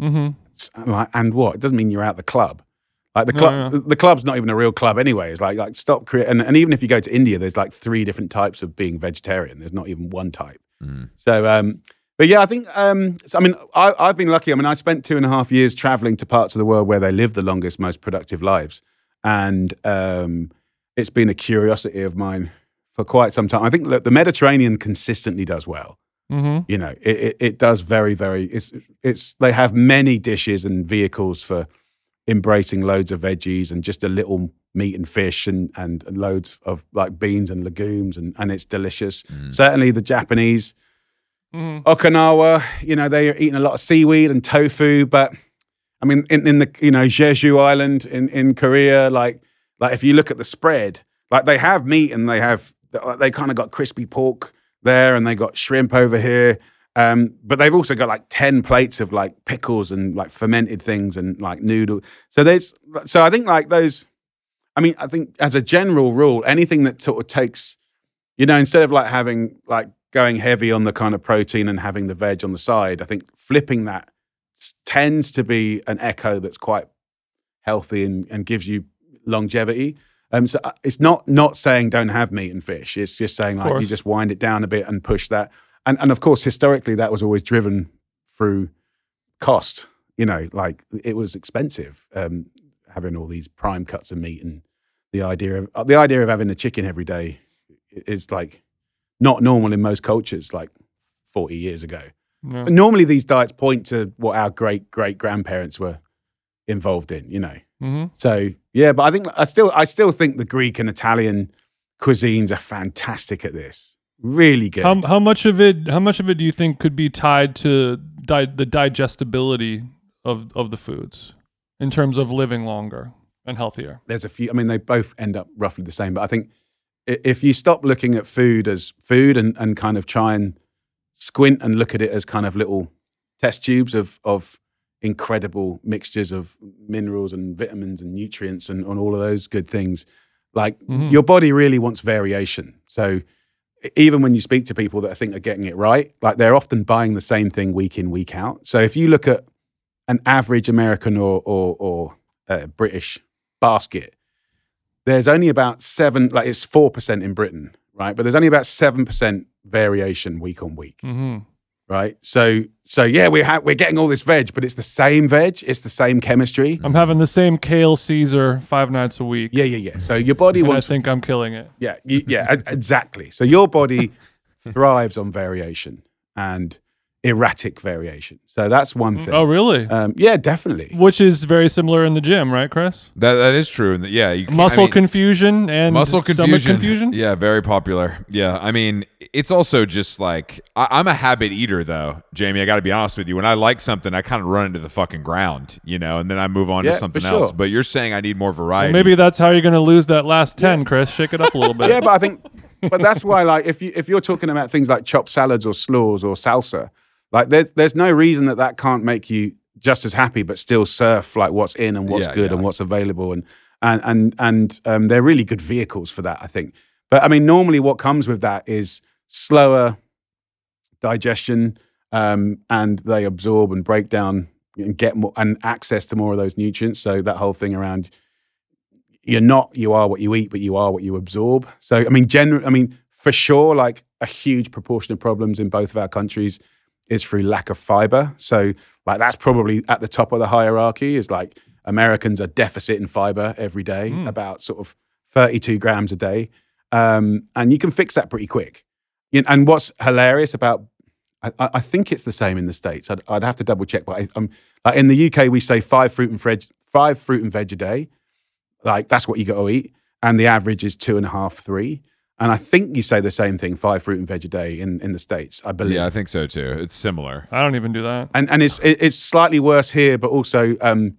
and what? It doesn't mean you're out the club. Like the club, the club's not even a real club anyway. It's like stop creating. And even if you go to India, there's like 3 different types of being vegetarian. There's not even one type. So, but yeah, I think. So, I mean, I've been lucky. I mean, I spent 2.5 years traveling to parts of the world where they live the longest, most productive lives, and it's been a curiosity of mine for quite some time. I think that the Mediterranean consistently does well. You know, it does very, very. It's they have many dishes and vehicles for embracing loads of veggies and just a little meat and fish and loads of like beans and legumes and it's delicious. Certainly the Japanese, Okinawa, you know, they are eating a lot of seaweed and tofu. But I mean, in the Jeju Island in Korea, like if you look at the spread, like they have meat and they kind of got crispy pork there and they got shrimp over here. But they've also got like 10 plates of like pickles and like fermented things and like noodle. So I think like those, I mean, I think as a general rule, anything that sort of takes, instead of like having like going heavy on the kind of protein and having the veg on the side, I think flipping that tends to be an echo that's quite healthy and gives you longevity. So it's not saying don't have meat and fish. It's just saying like you just wind it down a bit and push that. And of course, historically, that was always driven through cost. Like it was expensive having all these prime cuts of meat, and the idea of having a chicken every day is like not normal in most cultures. Like 40 years ago, normally these diets point to what our great grandparents were involved in. So yeah, but I think I still think the Greek and Italian cuisines are fantastic at this. Really good. How much of it do you think could be tied to the digestibility of the foods in terms of living longer and healthier? There's a few. I mean, they both end up roughly the same. But I think if you stop looking at food as food and kind of try and squint and look at it as kind of little test tubes of incredible mixtures of minerals and vitamins and nutrients and all of those good things, like your body really wants variation. So even when you speak to people that I think are getting it right, like they're often buying the same thing week in, week out. So if you look at an average American or British basket, there's only about 7%, like it's 4% in Britain, right? But there's only about 7% variation week on week, right? So yeah, we're getting all this veg, but it's the same veg, it's the same chemistry. I'm having the same kale Caesar 5 nights a week. Yeah. So your body wants. I think I'm killing it. Yeah, exactly. So your body thrives on variation and erratic variation. So that's one thing. Oh, really? Yeah, definitely. Which is very similar in the gym, right, Chris? That is true. Yeah, confusion and muscle stomach confusion. Yeah, very popular. Yeah, I mean, it's also just like I'm a habit eater, though, Jamie. I got to be honest with you. When I like something, I kind of run into the fucking ground, and then I move on to something else. But you're saying I need more variety. Well, maybe that's how you're going to lose that last 10, Chris. Shake it up a little bit. Yeah, but I think, but that's why, like, if you're talking about things like chopped salads or slaws or salsa, like there's no reason that can't make you just as happy, but still surf like what's in and what's good and what's available, and they're really good vehicles for that, I think. But I mean, normally what comes with that is slower digestion, and they absorb and break down and get more and access to more of those nutrients. So that whole thing around you are what you eat, but you are what you absorb. So I mean, for sure, like a huge proportion of problems in both of our countries is through lack of fiber. So like that's probably at the top of the hierarchy. Is like Americans are deficit in fiber every day, about sort of 32 grams a day. And you can fix that pretty quick. And what's hilarious about, I think it's the same in the States. I'd have to double check, but like in the UK we say 5 fruit and veg a day. Like that's what you got to eat, and the average is 2.5, 3. And I think you say the same thing, 5 fruit and veg a day in the States, I believe. Yeah, I think so too. It's similar. I don't even do that. And it's slightly worse here, but also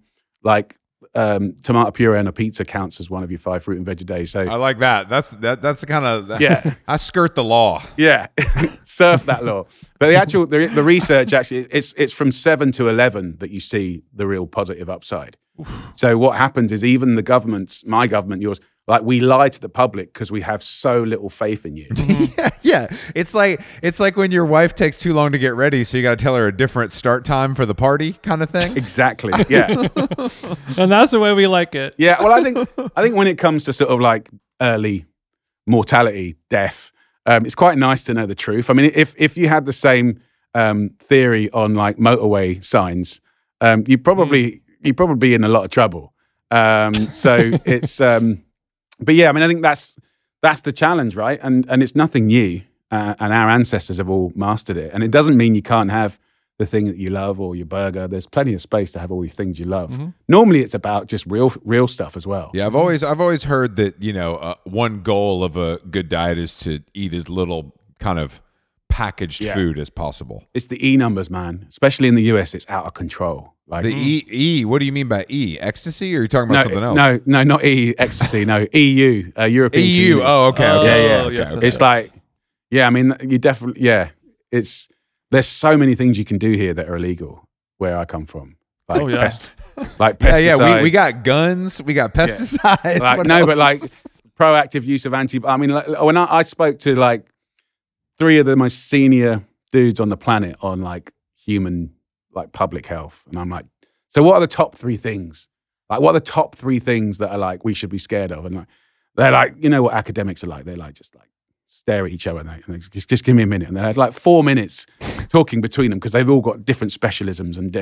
tomato puree on a pizza counts as one of your 5 fruit and veg a day. So I like that. That's the kind of I skirt the law. Yeah, surf that law. But the research actually, it's from 7 to 11 that you see the real positive upside. So what happens is even the governments, my government, yours, like we lie to the public because we have so little faith in you. Yeah. It's like when your wife takes too long to get ready, so you got to tell her a different start time for the party, kind of thing. Exactly. Yeah. And that's the way we like it. Yeah. Well, I think when it comes to sort of like early mortality, death, it's quite nice to know the truth. I mean, if you had the same theory on like motorway signs, you'd probably be in a lot of trouble. So it's. But yeah, I mean, I think that's the challenge, right? And it's nothing new, and our ancestors have all mastered it. And it doesn't mean you can't have the thing that you love or your burger. There's plenty of space to have all the things you love. Mm-hmm. Normally, it's about just real stuff as well. Yeah, I've always heard that one goal of a good diet is to eat as little kind of packaged food as possible. It's the E numbers, man. Especially in the US, it's out of control. Like the E. What do you mean by E? Ecstasy? Or are you talking about something else? No, not E. Ecstasy. No, EU. European. EU. Community. Oh, okay. Yeah. Yes, it's like, I mean, you definitely. Yeah, there's so many things you can do here that are illegal where I come from. Like like pesticides. Yeah. We got guns. We got pesticides. Yeah. But like proactive use of I mean, like, when I spoke to like 3 of the most senior dudes on the planet on like human like public health, and I'm like, so what are the top 3 things? Like, what are the top 3 things that are like we should be scared of? And like, they're like, you know what academics are like? They like just like stare at each other and they just give me a minute, and they had like 4 minutes talking between them because they've all got different specialisms and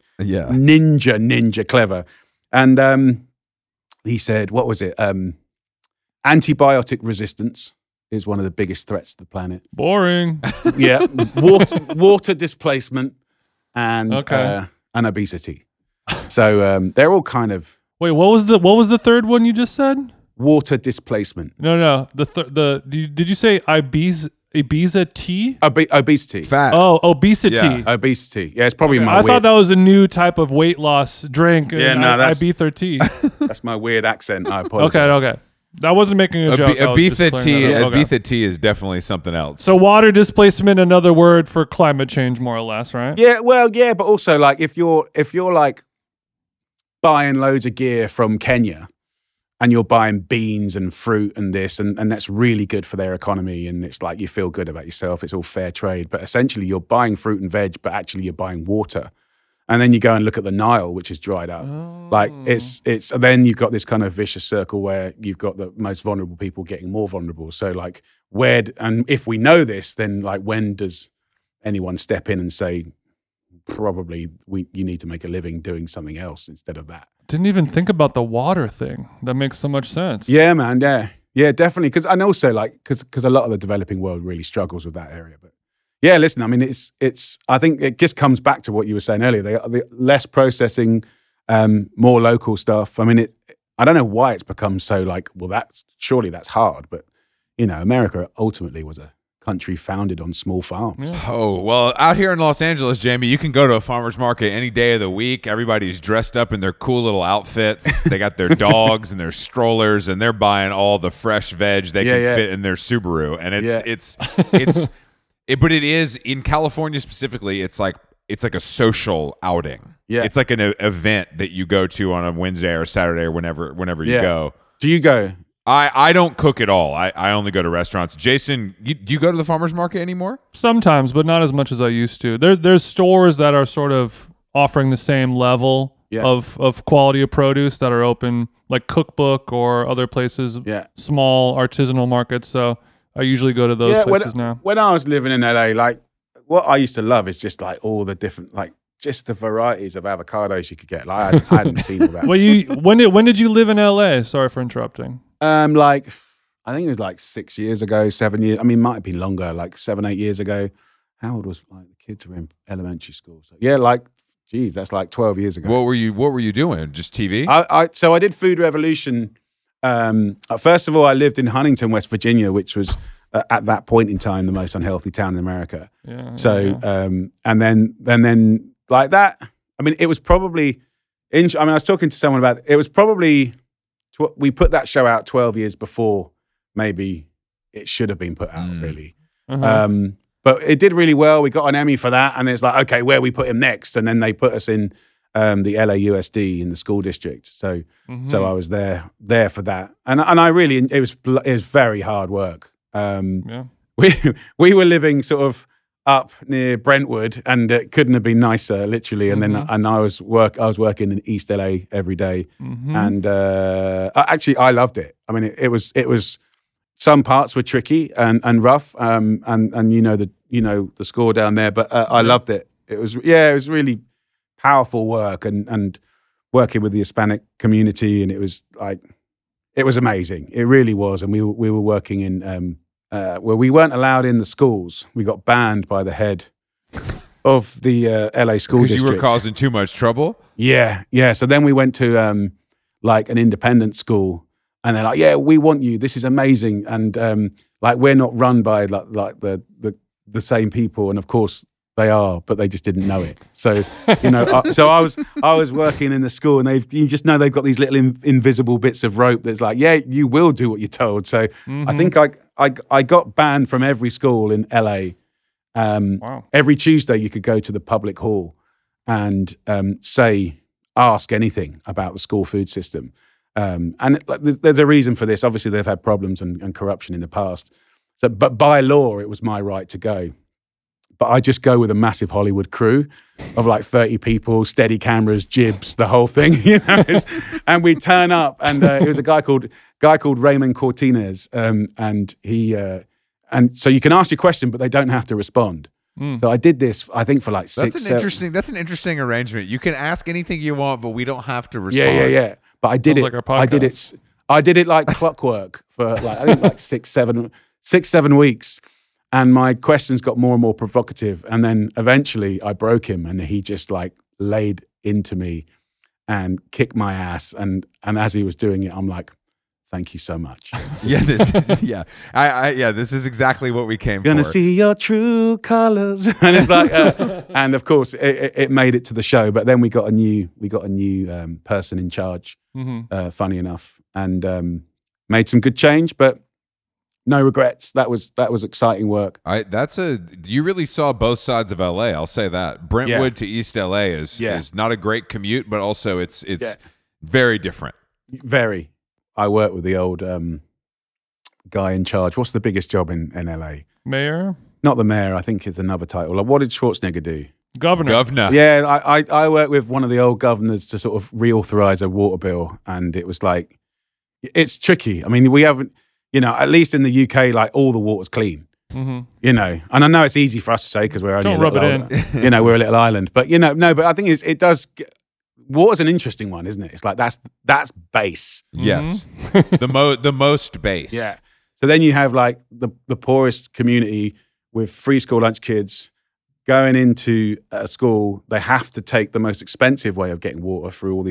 ninja clever. And he said, what was it? Antibiotic resistance is one of the biggest threats to the planet. Boring. Yeah, water displacement. And obesity. So they're all kind of. Wait, what was the third one you just said? Water displacement. No. Did you say obesity? Obesity. Fat. Oh, obesity. Yeah, obesity. Yeah, it's probably my. I thought that was a new type of weight loss drink. Yeah, no, that's IB13. That's my weird accent. I apologize. Okay. That wasn't making a joke. Ibiza tea is definitely something else. So water displacement, another word for climate change, more or less, right? Yeah, well, yeah, but also like if you're like buying loads of gear from Kenya and you're buying beans and fruit and this and that's really good for their economy and it's like you feel good about yourself. It's all fair trade, but essentially you're buying fruit and veg, but actually you're buying water. And then you go and look at the Nile, which is dried up. Oh. Like it's then you've got this kind of vicious circle where you've got the most vulnerable people getting more vulnerable. So like and if we know this, then like when does anyone step in and say, probably you need to make a living doing something else instead of that? Didn't even think about the water thing. That makes so much sense. Yeah, man. Yeah, definitely. And also like because a lot of the developing world really struggles with that area, but. Yeah, listen, I mean, it's. I think it just comes back to what you were saying earlier. The less processing, more local stuff. I mean, I don't know why it's become so like, well, surely that's hard. But, America ultimately was a country founded on small farms. Yeah. Oh, well, out here in Los Angeles, Jamie, you can go to a farmer's market any day of the week. Everybody's dressed up in their cool little outfits. They got their dogs and their strollers, and they're buying all the fresh veg they can fit in their Subaru. And but it is, in California specifically, it's like a social outing. Yeah. It's like an event that you go to on a Wednesday or Saturday or whenever you go. Do you go? I don't cook at all. I only go to restaurants. Jason, do you go to the farmer's market anymore? Sometimes, but not as much as I used to. There's stores that are sort of offering the same level of quality of produce that are open, like Cookbook or other places, small artisanal markets. So I usually go to those places now. When I was living in LA, like what I used to love is just like all the different, like just the varieties of avocados you could get. Like I hadn't seen all that. Well, when did you live in LA? Sorry for interrupting. Like I think it was like 6 years ago, 7 years. I mean, it might have been longer, like 7, 8 years ago. How old was like the kids were in elementary school? So yeah, like geez, that's like 12 years ago. What were you doing? Just TV? So I did Food Revolution. First of all, I lived in Huntington, West Virginia, which was at that point in time the most unhealthy town in America. Yeah. So and then like that. I mean, it was probably. I was talking to someone about it. Was probably. We put that show out 12 years before maybe it should have been put out, really. Uh-huh. But it did really well. We got an Emmy for that. And it's like, okay, where we put him next? And then they put us in the LAUSD in the school district. So I was there for that. And I really, it was very hard work. We were living sort of up near Brentwood, and it couldn't have been nicer, literally. And then I was working in East LA every day, and I loved it. I mean, it was some parts were tricky and rough, and you know the score down there, but I loved it. It was really powerful work and working with the Hispanic community, and it was amazing. It really was, and we were working in. Where we weren't allowed in the schools. We got banned by the head of the LA school district. Because you were causing too much trouble? Yeah. So then we went to like an independent school, and they're like, yeah, we want you. This is amazing. And like we're not run by like the same people. And of course they are, but they just didn't know it. So, so I was working in the school, and you just know they've got these little invisible bits of rope that's like, yeah, you will do what you're told. So I think I got banned from every school in LA. Wow. Every Tuesday you could go to the public hall and ask anything about the school food system. And there's a reason for this. Obviously they've had problems and corruption in the past. So, but by law, it was my right to go. But I just go with a massive Hollywood crew of like 30 people, steady cameras, jibs, the whole thing, and we turn up, and it was a guy called Raymond Cortines, and he, and so you can ask your question, but they don't have to respond. So I did this, I think, for like That's an interesting arrangement. You can ask anything you want, but we don't have to respond. Yeah. But I did Sounds it. like our podcast. I did it like clockwork for like I think like 6-7 weeks. And my questions got more and more provocative. And then eventually I broke him, and he just like laid into me and kicked my ass. And as he was doing it, I'm like, thank you so much. This is exactly what we came Gonna for. see your true colors. And it's like, and of course it made it to the show, but then we got a new person in charge, funny enough, and made some good change, but no regrets. That was exciting work. You really saw both sides of LA. I'll say that. Brentwood to East LA is not a great commute, but also it's very different. Very. I work with the old guy in charge. What's the biggest job in LA? Mayor? Not the mayor. I think it's another title. Like, what did Schwarzenegger do? Governor. Yeah, I worked with one of the old governors to sort of reauthorize a water bill, and it was like, it's tricky. I mean, we haven't. At least in the UK, like all the water's clean. And I know it's easy for us to say because we're only we're a little island. But but I think it does. Water's an interesting one, isn't it? It's like that's base. Yes, the most base. Yeah. So then you have like the poorest community with free school lunch kids going into a school. They have to take the most expensive way of getting water through all these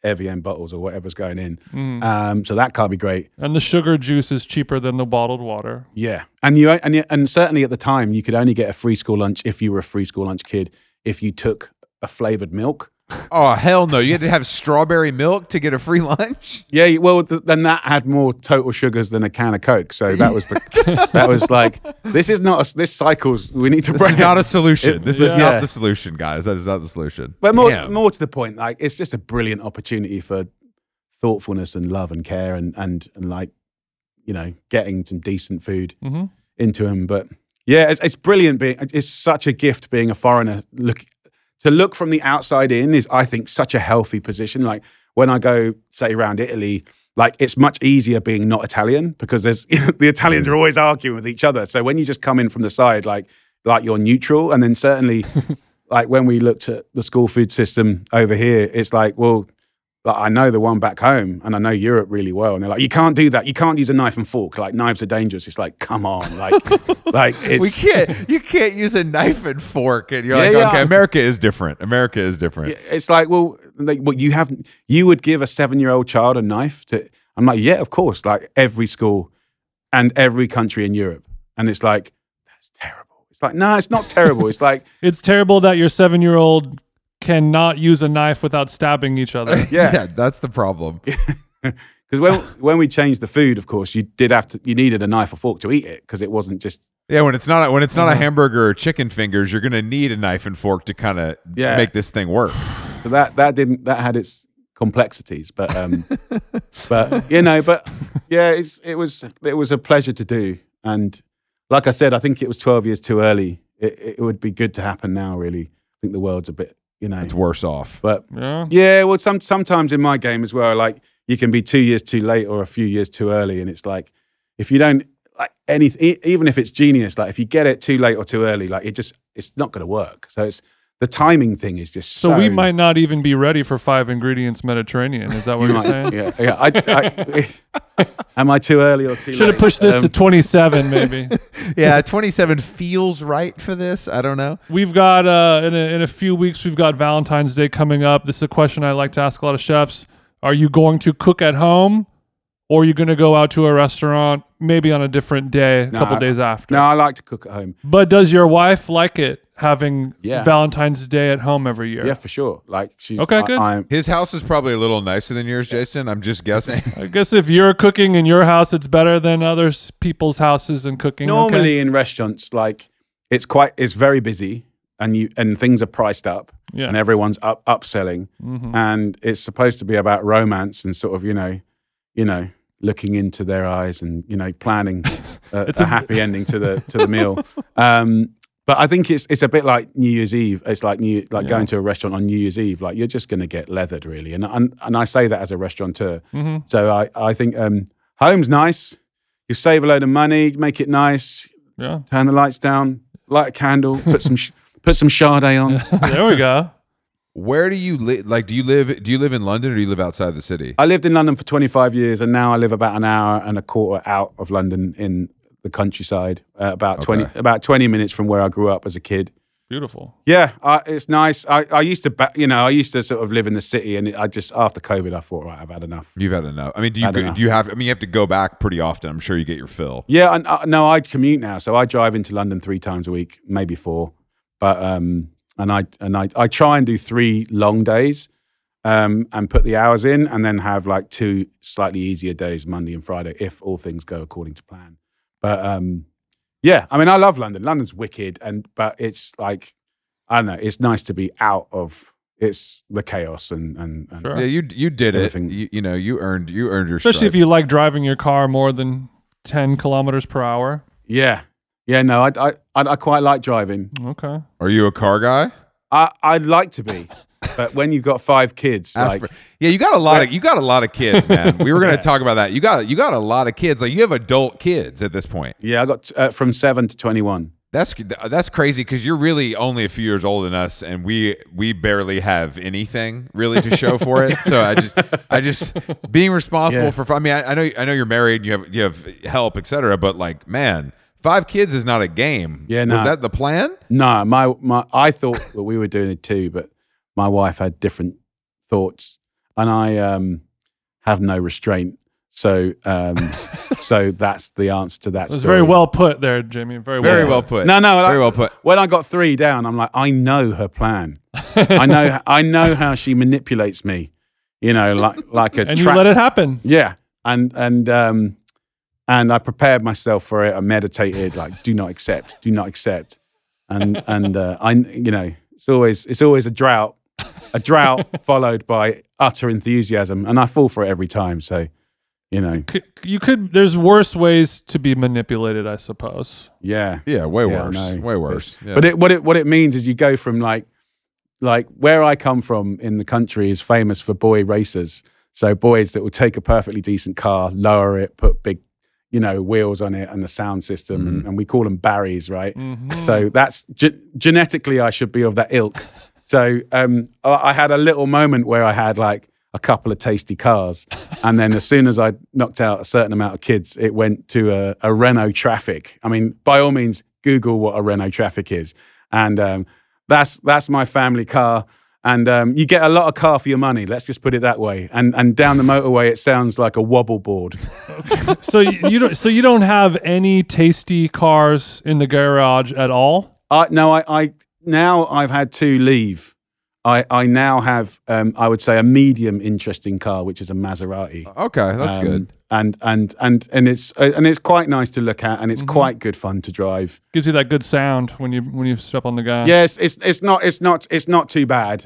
Evian bottles or whatever's going in. So that can't be great. And the sugar juice is cheaper than the bottled water. Yeah, and certainly at the time you could only get a free school lunch if you were a free school lunch kid if you took a flavored milk. Oh, hell no. You had to have strawberry milk to get a free lunch? Yeah, well, then that had more total sugars than a can of Coke. So that was that was like, this is not this cycles. We need to. This is not a solution. This is yeah. not the solution, guys. That is not the solution. But Damn. more to the point, like it's just a brilliant opportunity for thoughtfulness and love and care and like, you know, getting some decent food into them. But yeah, it's brilliant. It's such a gift being a foreigner. To look from the outside in is, I think, such a healthy position. Like when I go, say, around Italy, like it's much easier being not Italian because there's the Italians are always arguing with each other. So when you just come in from the side, like you're neutral, and then certainly, like when we looked at the school food system over here, it's like, well, like I know the one back home, and I know Europe really well, and they're like, you can't do that. You can't use a knife and fork. Like knives are dangerous. It's like, come on, like it's You can't use a knife and fork, and you're like, okay, America is different. America is different. It's like, well, you would give a 7-year-old child a knife to? I'm like, yeah, of course. Like every school and every country in Europe, and it's like, that's terrible. It's like, no, it's not terrible. It's like, it's terrible that your 7-year-old cannot use a knife without stabbing each other. Yeah, that's the problem. Because when we changed the food, of course, you needed a knife or fork to eat it because it wasn't just. Yeah, when it's not a hamburger or chicken fingers, you're gonna need a knife and fork to kind of make this thing work. So that had its complexities, but you know, yeah, it was a pleasure to do, and like I said, I think it was 12 years too early. It would be good to happen now. Really, I think the world's a bit. You know, it's worse off. But yeah, well, sometimes in my game as well, like you can be 2 years too late or a few years too early, and it's like if you don't like anything, even if it's genius, like if you get it too late or too early, like it's not going to work. So it's the timing thing is just so. We might not even be ready for 5 ingredients Mediterranean. Is that what you're saying? Yeah. Am I too early or too late? Should have pushed this to 27, maybe. Yeah, 27 feels right for this. I don't know. We've got in a few weeks, we've got Valentine's Day coming up. This is a question I like to ask a lot of chefs. Are you going to cook at home, or are you going to go out to a restaurant, maybe on a different day, a couple days after? No, I like to cook at home. But does your wife like it, having Valentine's Day at home every year? Yeah, for sure. Like she's okay. Good. His house is probably a little nicer than yours, Jason. I'm just guessing. I guess if you're cooking in your house, it's better than other people's houses and cooking. Normally in restaurants, like it's very busy, and things are priced up, and everyone's upselling, and it's supposed to be about romance and sort of you know looking into their eyes and planning a happy ending to the meal. But I think it's a bit like New Year's Eve. It's like going to a restaurant on New Year's Eve. Like you're just going to get leathered, really. And I say that as a restaurateur. So I think home's nice. You save a load of money, make it nice. Yeah. Turn the lights down, light a candle, put some Sade on. There we go. Where do you live? Like, do you live in London or do you live outside the city? I lived in London for 25 years, and now I live about an hour and a quarter out of London in the countryside, about 20 minutes from where I grew up as a kid. Beautiful. Yeah, it's nice. I used to sort of live in the city, and I just after COVID, I thought, right, I've had enough. You've had enough. I mean, you have to go back pretty often. I'm sure you get your fill. Yeah, no, I commute now, so I drive into London 3 times a week, maybe 4. But and I try and do 3 long days, and put the hours in, and then have like 2 slightly easier days, Monday and Friday, if all things go according to plan. But yeah, I mean, I love London. London's wicked, but it's like, I don't know, it's nice to be out of the chaos and sure. Yeah, you did everything. It. You earned your especially stripes. if you like driving your car more than 10 kilometers per hour. Yeah. No, I quite like driving. Okay. Are you a car guy? I'd like to be. But when you've got 5 kids, you got a lot of kids, man. We were going to talk about that. You got a lot of kids. Like you have adult kids at this point. Yeah, I got from 7 to 21. That's crazy because you're really only a few years older than us, and we barely have anything really to show for it. So I just being responsible for. I mean, I know you're married, you have help, etc. But like, man, 5 kids is not a game. Yeah, no. Was that the plan? No, I thought that we were doing it too, but my wife had different thoughts. and I have no restraint. So so that's the answer to that It was story. very well put there, Jimmy. Very well put. No, Very well put. When I got 3 down, I'm like, I know her plan. I know how she manipulates me. You know, like a and you let it happen. Yeah, and I prepared myself for it. I meditated, like, do not accept, and I, you know, it's always a drought followed by utter enthusiasm, and I fall for it every time. So, you know, There's worse ways to be manipulated, I suppose. yeah, way Yeah, I worse. know. Way worse. Yeah. But what it means is you go from like where I come from in the country is famous for boy racers. So boys that will take a perfectly decent car, lower it, put big, you know, wheels on it and the sound system, and we call them Barrys, right? Mm-hmm. So that's genetically I should be of that ilk. So I had a little moment where I had like a couple of tasty cars, and then as soon as I knocked out a certain amount of kids, it went to a Renault Traffic. I mean, by all means, Google what a Renault Traffic is, and that's my family car. And you get a lot of car for your money. Let's just put it that way. And down the motorway, it sounds like a wobble board. So you don't have any tasty cars in the garage at all? No, I now I've had 2 leave. I now have I would say a medium interesting car, which is a Maserati. Okay, that's good. And it's quite nice to look at, and it's quite good fun to drive. Gives you that good sound when you step on the gas. Yes, it's not too bad.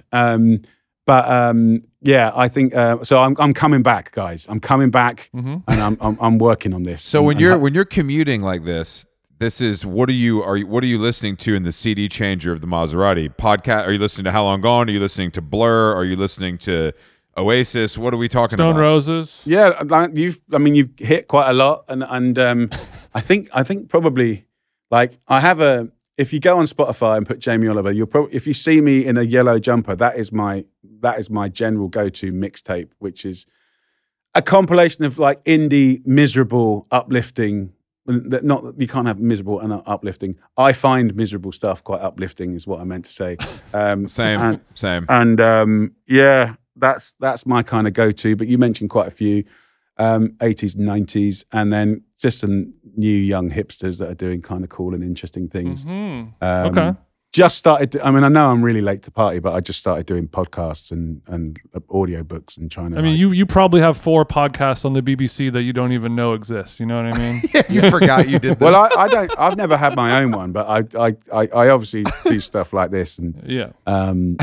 Yeah, I think so. I'm coming back, guys. I'm coming back, and I'm working on this. So when you're commuting like this is what are you listening to in the CD changer of the Maserati podcast? Are you listening to How Long Gone? Are you listening to Blur? Are you listening to Oasis? What are we talking about? Stone Roses. Yeah, like you've hit quite a lot, and I think probably like I have a. If you go on Spotify and put Jamie Oliver, you'll probably, if you see me in a yellow jumper, that is my general go-to mixtape, which is a compilation of like indie, miserable, uplifting. Not you can't have miserable and uplifting. I find miserable stuff quite uplifting, is what I meant to say. Same. And yeah, that's my kind of go-to. But you mentioned quite a few 80s, 90s, and then just some new young hipsters that are doing kind of cool and interesting things. Okay. Just started. I mean, I know I'm really late to the party, but I just started doing podcasts and audio books and trying to. I mean, you probably have 4 podcasts on the BBC that you don't even know exist. You know what I mean? You forgot you did that. Well, I don't. I've never had my own one, but I obviously do stuff like this, and Yeah. and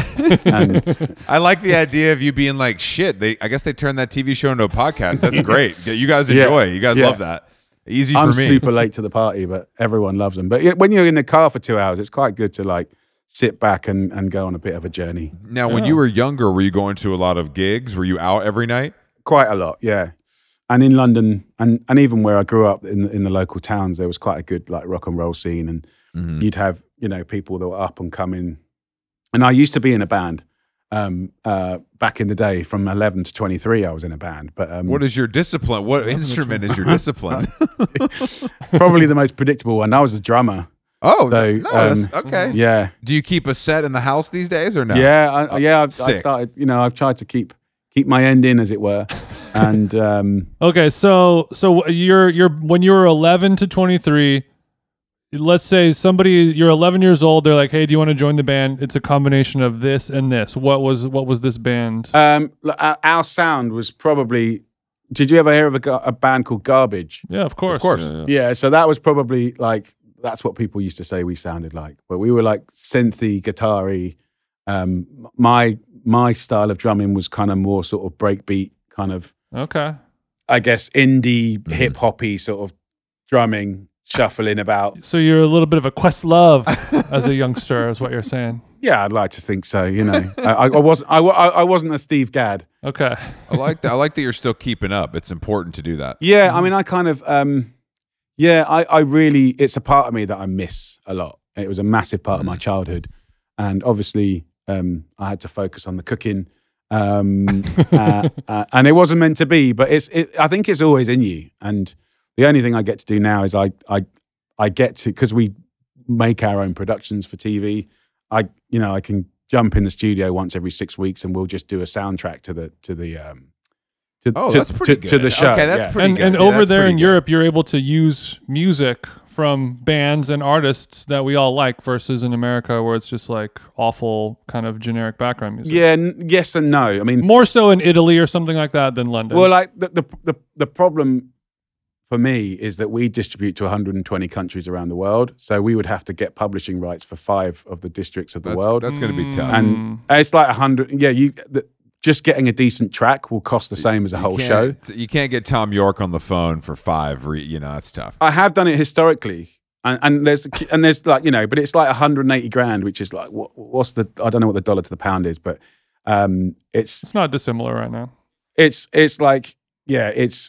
I like the idea of you being like, shit. I guess they turned that TV show into a podcast. That's great. You guys enjoy it. You guys love that. Easy I'm for me. super late to the party, but everyone loves them. But when you're in the car for 2 hours, it's quite good to like sit back and go on a bit of a journey. Now, when you were younger, were you going to a lot of gigs? Were you out every night? Quite a lot, yeah. And in London, and even where I grew up in the local towns, there was quite a good like rock and roll scene, and you'd have people that were up and coming. And I used to be in a band back in the day. From 11 to 23, I was in a band. But what is your discipline? What instrument is your discipline? Probably the most predictable one. I was a drummer. Oh, So, that's okay. Yeah. Do you keep a set in the house these days or no? Yeah, I've Sick. started. I've tried to keep my end in, as it were, and Okay, so you're when you were 11 to 23, let's say you're 11 years old, they're like, "Hey, do you want to join the band? It's a combination of this and this." What was this band? our sound was probably. Did you ever hear of a band called Garbage? Yeah, of course. Of course. Yeah. Yeah, so that was probably like that's what people used to say we sounded like, but we were like synthy, guitar-y. My style of drumming was kind of more sort of breakbeat, kind of, Okay. I guess, indie, hip hoppy sort of drumming, shuffling about. So you're a little bit of a Questlove as a youngster, is what you're saying. Yeah, I'd like to think so. I wasn't a Steve Gadd. Okay. I like that you're still keeping up. It's important to do that. Yeah, I mean, I kind of, I really, it's a part of me that I miss a lot. It was a massive part of my childhood. And obviously, I had to focus on the cooking. And it wasn't meant to be, but I think it's always in you. And the only thing I get to do now is I get to, because we make our own productions for TV, I can jump in the studio once every 6 weeks, and we'll just do a soundtrack to the that's pretty good. to the show. Okay, that's yeah. pretty good. And Yeah, over that's there pretty in good. Europe, you're able to use music from bands and artists that we all like versus in America where it's just like awful kind of generic background music. Yeah, yes and no. I mean, More so in Italy or something like that than London. well, like the problem for me is that we distribute to 120 countries around the world, so we would have to get publishing rights for 5 of the districts of the world, That's going to be tough. and it's like 100. Yeah, just getting a decent track will cost the same as a whole show. You can't get Tom York on the phone for 5. That's tough. I have done it historically, and there's like, but it's like 180 grand, which is like what's the, I don't know what the dollar to the pound is, but it's not dissimilar right now. it's like, yeah,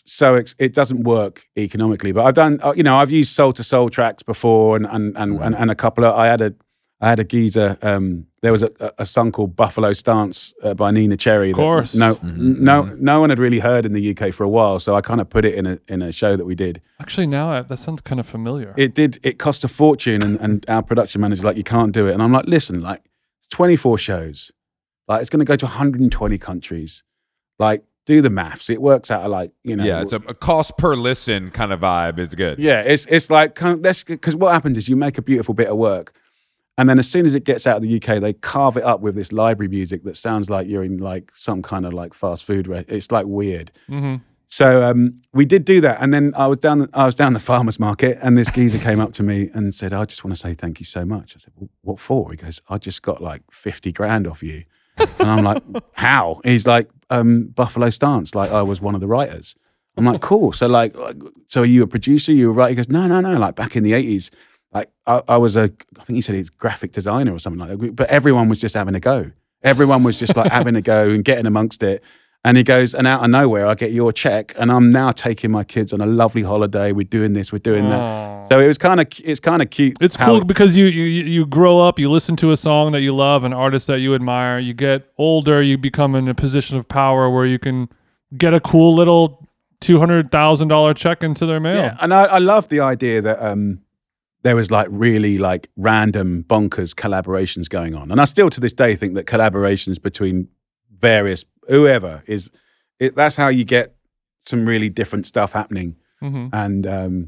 it doesn't work economically. But I've done, I've used Soul to Soul tracks before, and a couple of, I had a geezer. There was a song called Buffalo Stance by Nina Cherry. Of course. No one had really heard in the UK for a while, so I kind of put it in a show that we did. Actually, now that sounds kind of familiar. It cost a fortune, and our production manager's like, you can't do it. And I'm like, listen, like, it's 24 shows. Like, it's going to go to 120 countries. Like, do the maths. It works out like, Yeah, it's a cost per listen kind of vibe is good. Yeah, it's like, because what happens is you make a beautiful bit of work, and then as soon as it gets out of the UK, they carve it up with this library music that sounds like you're in like some kind of like fast food. It's like weird. Mm-hmm. So we did do that, and then I was down the farmer's market, and this geezer came up to me and said, "I just want to say thank you so much." I said, well, "What for?" He goes, "I just got like 50 grand off you," and I'm like, "How?" He's like, "Buffalo Stance, like I was one of the writers." I'm like, "Cool." So so are you a producer? You a writer? He goes, "No. Like back in the 80s." Like I was I think he said he's graphic designer or something like that. But everyone was just having a go. Everyone was just like having a go and getting amongst it. And he goes, and out of nowhere, I get your check, and I'm now taking my kids on a lovely holiday. We're doing this, we're doing that. So it's kind of cute. It's cool because you grow up, you listen to a song that you love, an artist that you admire. You get older, you become in a position of power where you can get a cool little $200,000 check into their mail. Yeah, and I love the idea that there was like really like random bonkers collaborations going on. And I still to this day think that collaborations between various whoever that's how you get some really different stuff happening. Mm-hmm. And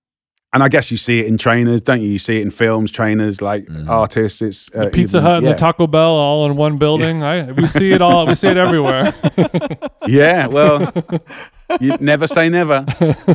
I guess you see it in trainers, don't you? You see it in films, trainers, like artists. It's the Pizza Hut and the Taco Bell all in one building. We see it all. We see it everywhere. Yeah, well, you never say never.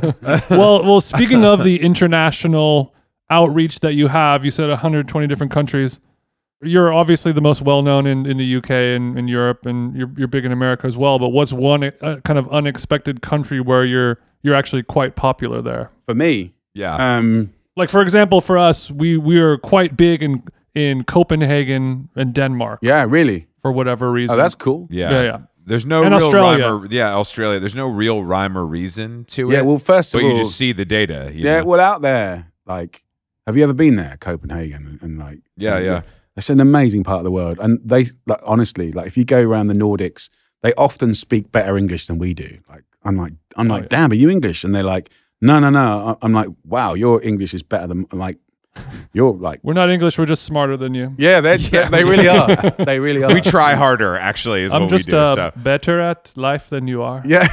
Well, speaking of the international outreach that you have, you said 120 different countries. You're obviously the most well-known in the UK and in Europe, and you're big in America as well. But what's one kind of unexpected country where you're actually quite popular there? For me, Yeah. Like, for example, for us, we are quite big in Copenhagen and Denmark yeah, really. for whatever reason. Oh, that's cool. Yeah. There's no And real Australia. rhyme or, Australia. There's no real rhyme or reason to it. Yeah, well, first of but all, you just see the data. you yeah, know? well, out there, like, have you ever been there, Copenhagen, and like, Yeah. it's an amazing part of the world, and they, like, honestly, like, if you go around the Nordics, they often speak better English than we do. Like, I'm like, damn, are you English? And they're like, no. I'm like, wow, your English is better than, like, you're like, We're not English. We're just smarter than you. yeah, they really are. They really are. We try harder, actually, is I'm what just we do. better at life than you are. Yeah.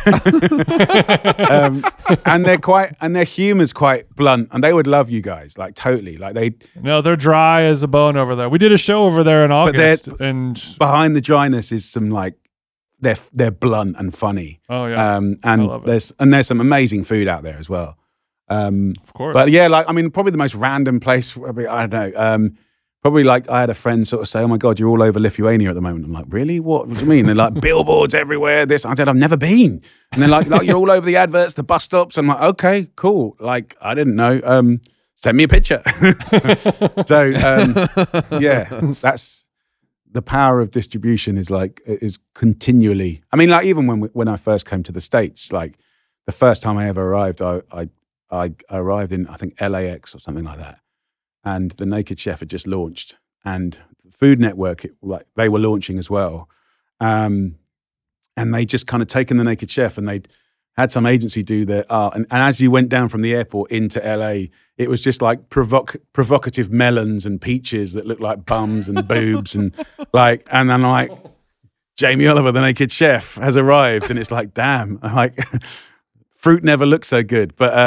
And their humor's quite blunt, and they would love you guys, like, totally. Like, No, they're dry as a bone over there. We did a show over there in August, and behind the dryness is some, like, they're blunt and funny. oh yeah, And I love it. there's some amazing food out there as well. Of course. But yeah, like, I mean, probably the most random place, I don't know. Probably, like, I had a friend sort of say, "Oh my God, you're all over Lithuania at the moment." I'm like, "Really? What do you mean?" They're like, "Billboards everywhere." This, I said, "I've never been." And they're like, "You're all over the adverts, the bus stops." I'm like, "Okay, cool." Like, I didn't know. Send me a picture. So yeah, that's the power of distribution. Is continually. I mean, like, even when I first came to the States, like, the first time I ever arrived, I arrived in, I think, LAX or something like that, and the Naked Chef had just launched, and Food Network, they were launching as well, and they just kind of taken the Naked Chef, and they'd had some agency do their art. And as you went down from the airport into LA, it was just like provocative melons and peaches that looked like bums and boobs and and then like Jamie Oliver, the Naked Chef, has arrived, and it's like, damn, like fruit never looked so good. But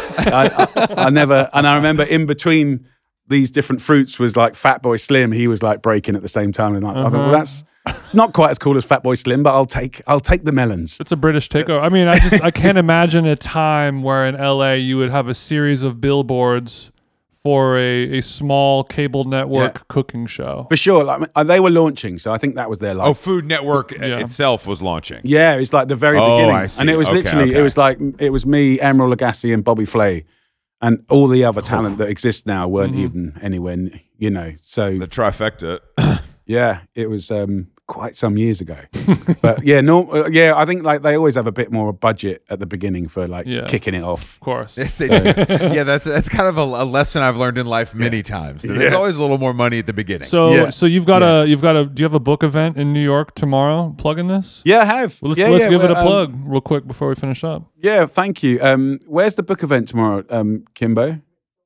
I never, and I remember in between these different fruits was like Fatboy Slim. He was like breaking at the same time, and like, I thought, well, that's not quite as cool as Fatboy Slim, but I'll take the melons. It's a British takeover. I mean, I can't imagine a time where in LA you would have a series of billboards for a small cable network cooking show. For sure. Like, they were launching, so I think that was their life. Oh, Food Network itself was launching. Yeah, it was like the very beginning. I see. And it was literally, it was me, Emeril Lagasse, and Bobby Flay. And all the other talent that exists now weren't even anywhere, so. The trifecta. Yeah, it was quite some years ago. But I think like they always have a bit more budget at the beginning for like kicking it off. Of course. Yes, they do. Yeah, that's kind of a lesson I've learned in life many times. There's always a little more money at the beginning. So you've got do you have a book event in New York tomorrow? Plugging this? Yeah, I have. Well, let's give it a plug real quick before we finish up. Yeah, thank you. Where's the book event tomorrow, Kimbo?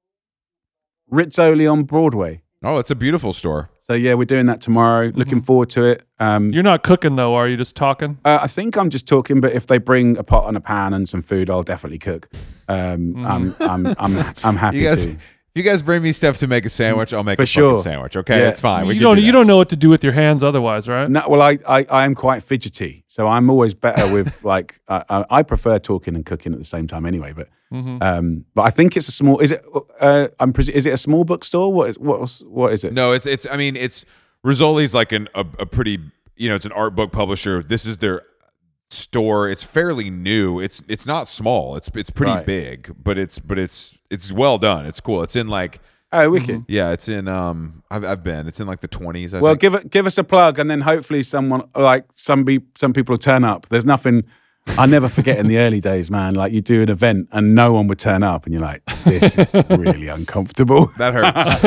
Rizzoli on Broadway. Oh, it's a beautiful store. So yeah, we're doing that tomorrow. Looking forward to it. You're not cooking though, are you? Just talking? I think I'm just talking, but if they bring a pot and a pan and some food, I'll definitely cook. I'm happy to. If you guys bring me stuff to make a sandwich, I'll make a fucking sandwich. Okay, Yeah. it's fine. You don't know what to do with your hands otherwise, right? No, well, I am quite fidgety, so I'm always better with like I prefer talking and cooking at the same time anyway. But I think it's a small. Is it? Is it a small bookstore? What is it? No, it's. I mean, it's Rizzoli's like a pretty. It's an art book publisher. This is their store. It's fairly new. It's not small. It's pretty big, but it's well done. It's cool. It's in like. Oh, wicked! Yeah, it's in. I've been. It's in like the 20s. Well, I think. give us a plug, and then hopefully someone like some people will turn up. There's nothing. I never forget in the early days, man. Like you do an event and no one would turn up, and you're like, "This is really uncomfortable." That hurts.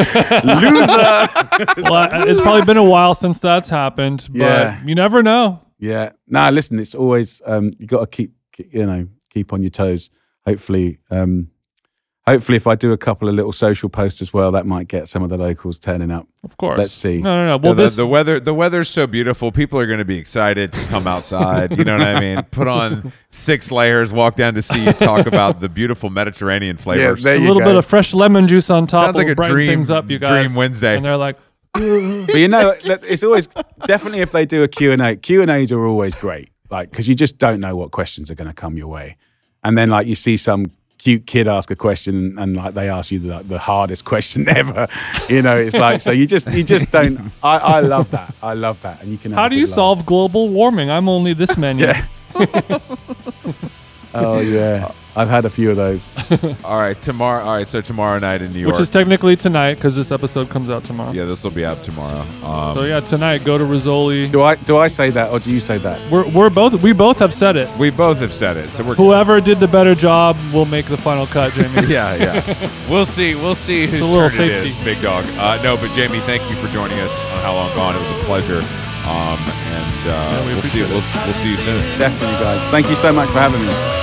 Loser. Well, it's probably been a while since that's happened, but you never know. Yeah. Nah, listen. It's always you got to keep on your toes. Hopefully, if I do a couple of little social posts as well, that might get some of the locals turning up. Of course. Let's see. No. Well, the weather's so beautiful. People are going to be excited to come outside. You know what I mean? Put on 6 layers, walk down to see you talk about the beautiful Mediterranean flavors. Yeah, a little bit of fresh lemon juice on top. Sounds like a brighten dream. Things up, you guys. Dream Wednesday. And they're like, But it's always definitely if they do a Q&A. Q&As are always great, like because you just don't know what questions are going to come your way, and then like you see some cute kid ask a question and like they ask you the hardest question ever. It's like so you just don't. I love that. And you can. How do you solve global warming? I'm only this menu. Yeah. Oh yeah, I've had a few of those. All right, so tomorrow night in New York, which is technically tonight because this episode comes out tomorrow. Yeah, this will be out tomorrow. So yeah, tonight go to Rizzoli. Do I say that or do you say that? We both have said it. We both have said it. So whoever did the better job will make the final cut, Jamie. yeah. We'll see whose turn it is, big dog. No, but Jamie, thank you for joining us on How Long Gone. It was a pleasure. We'll see you soon. Definitely, guys. Thank you so much for having me.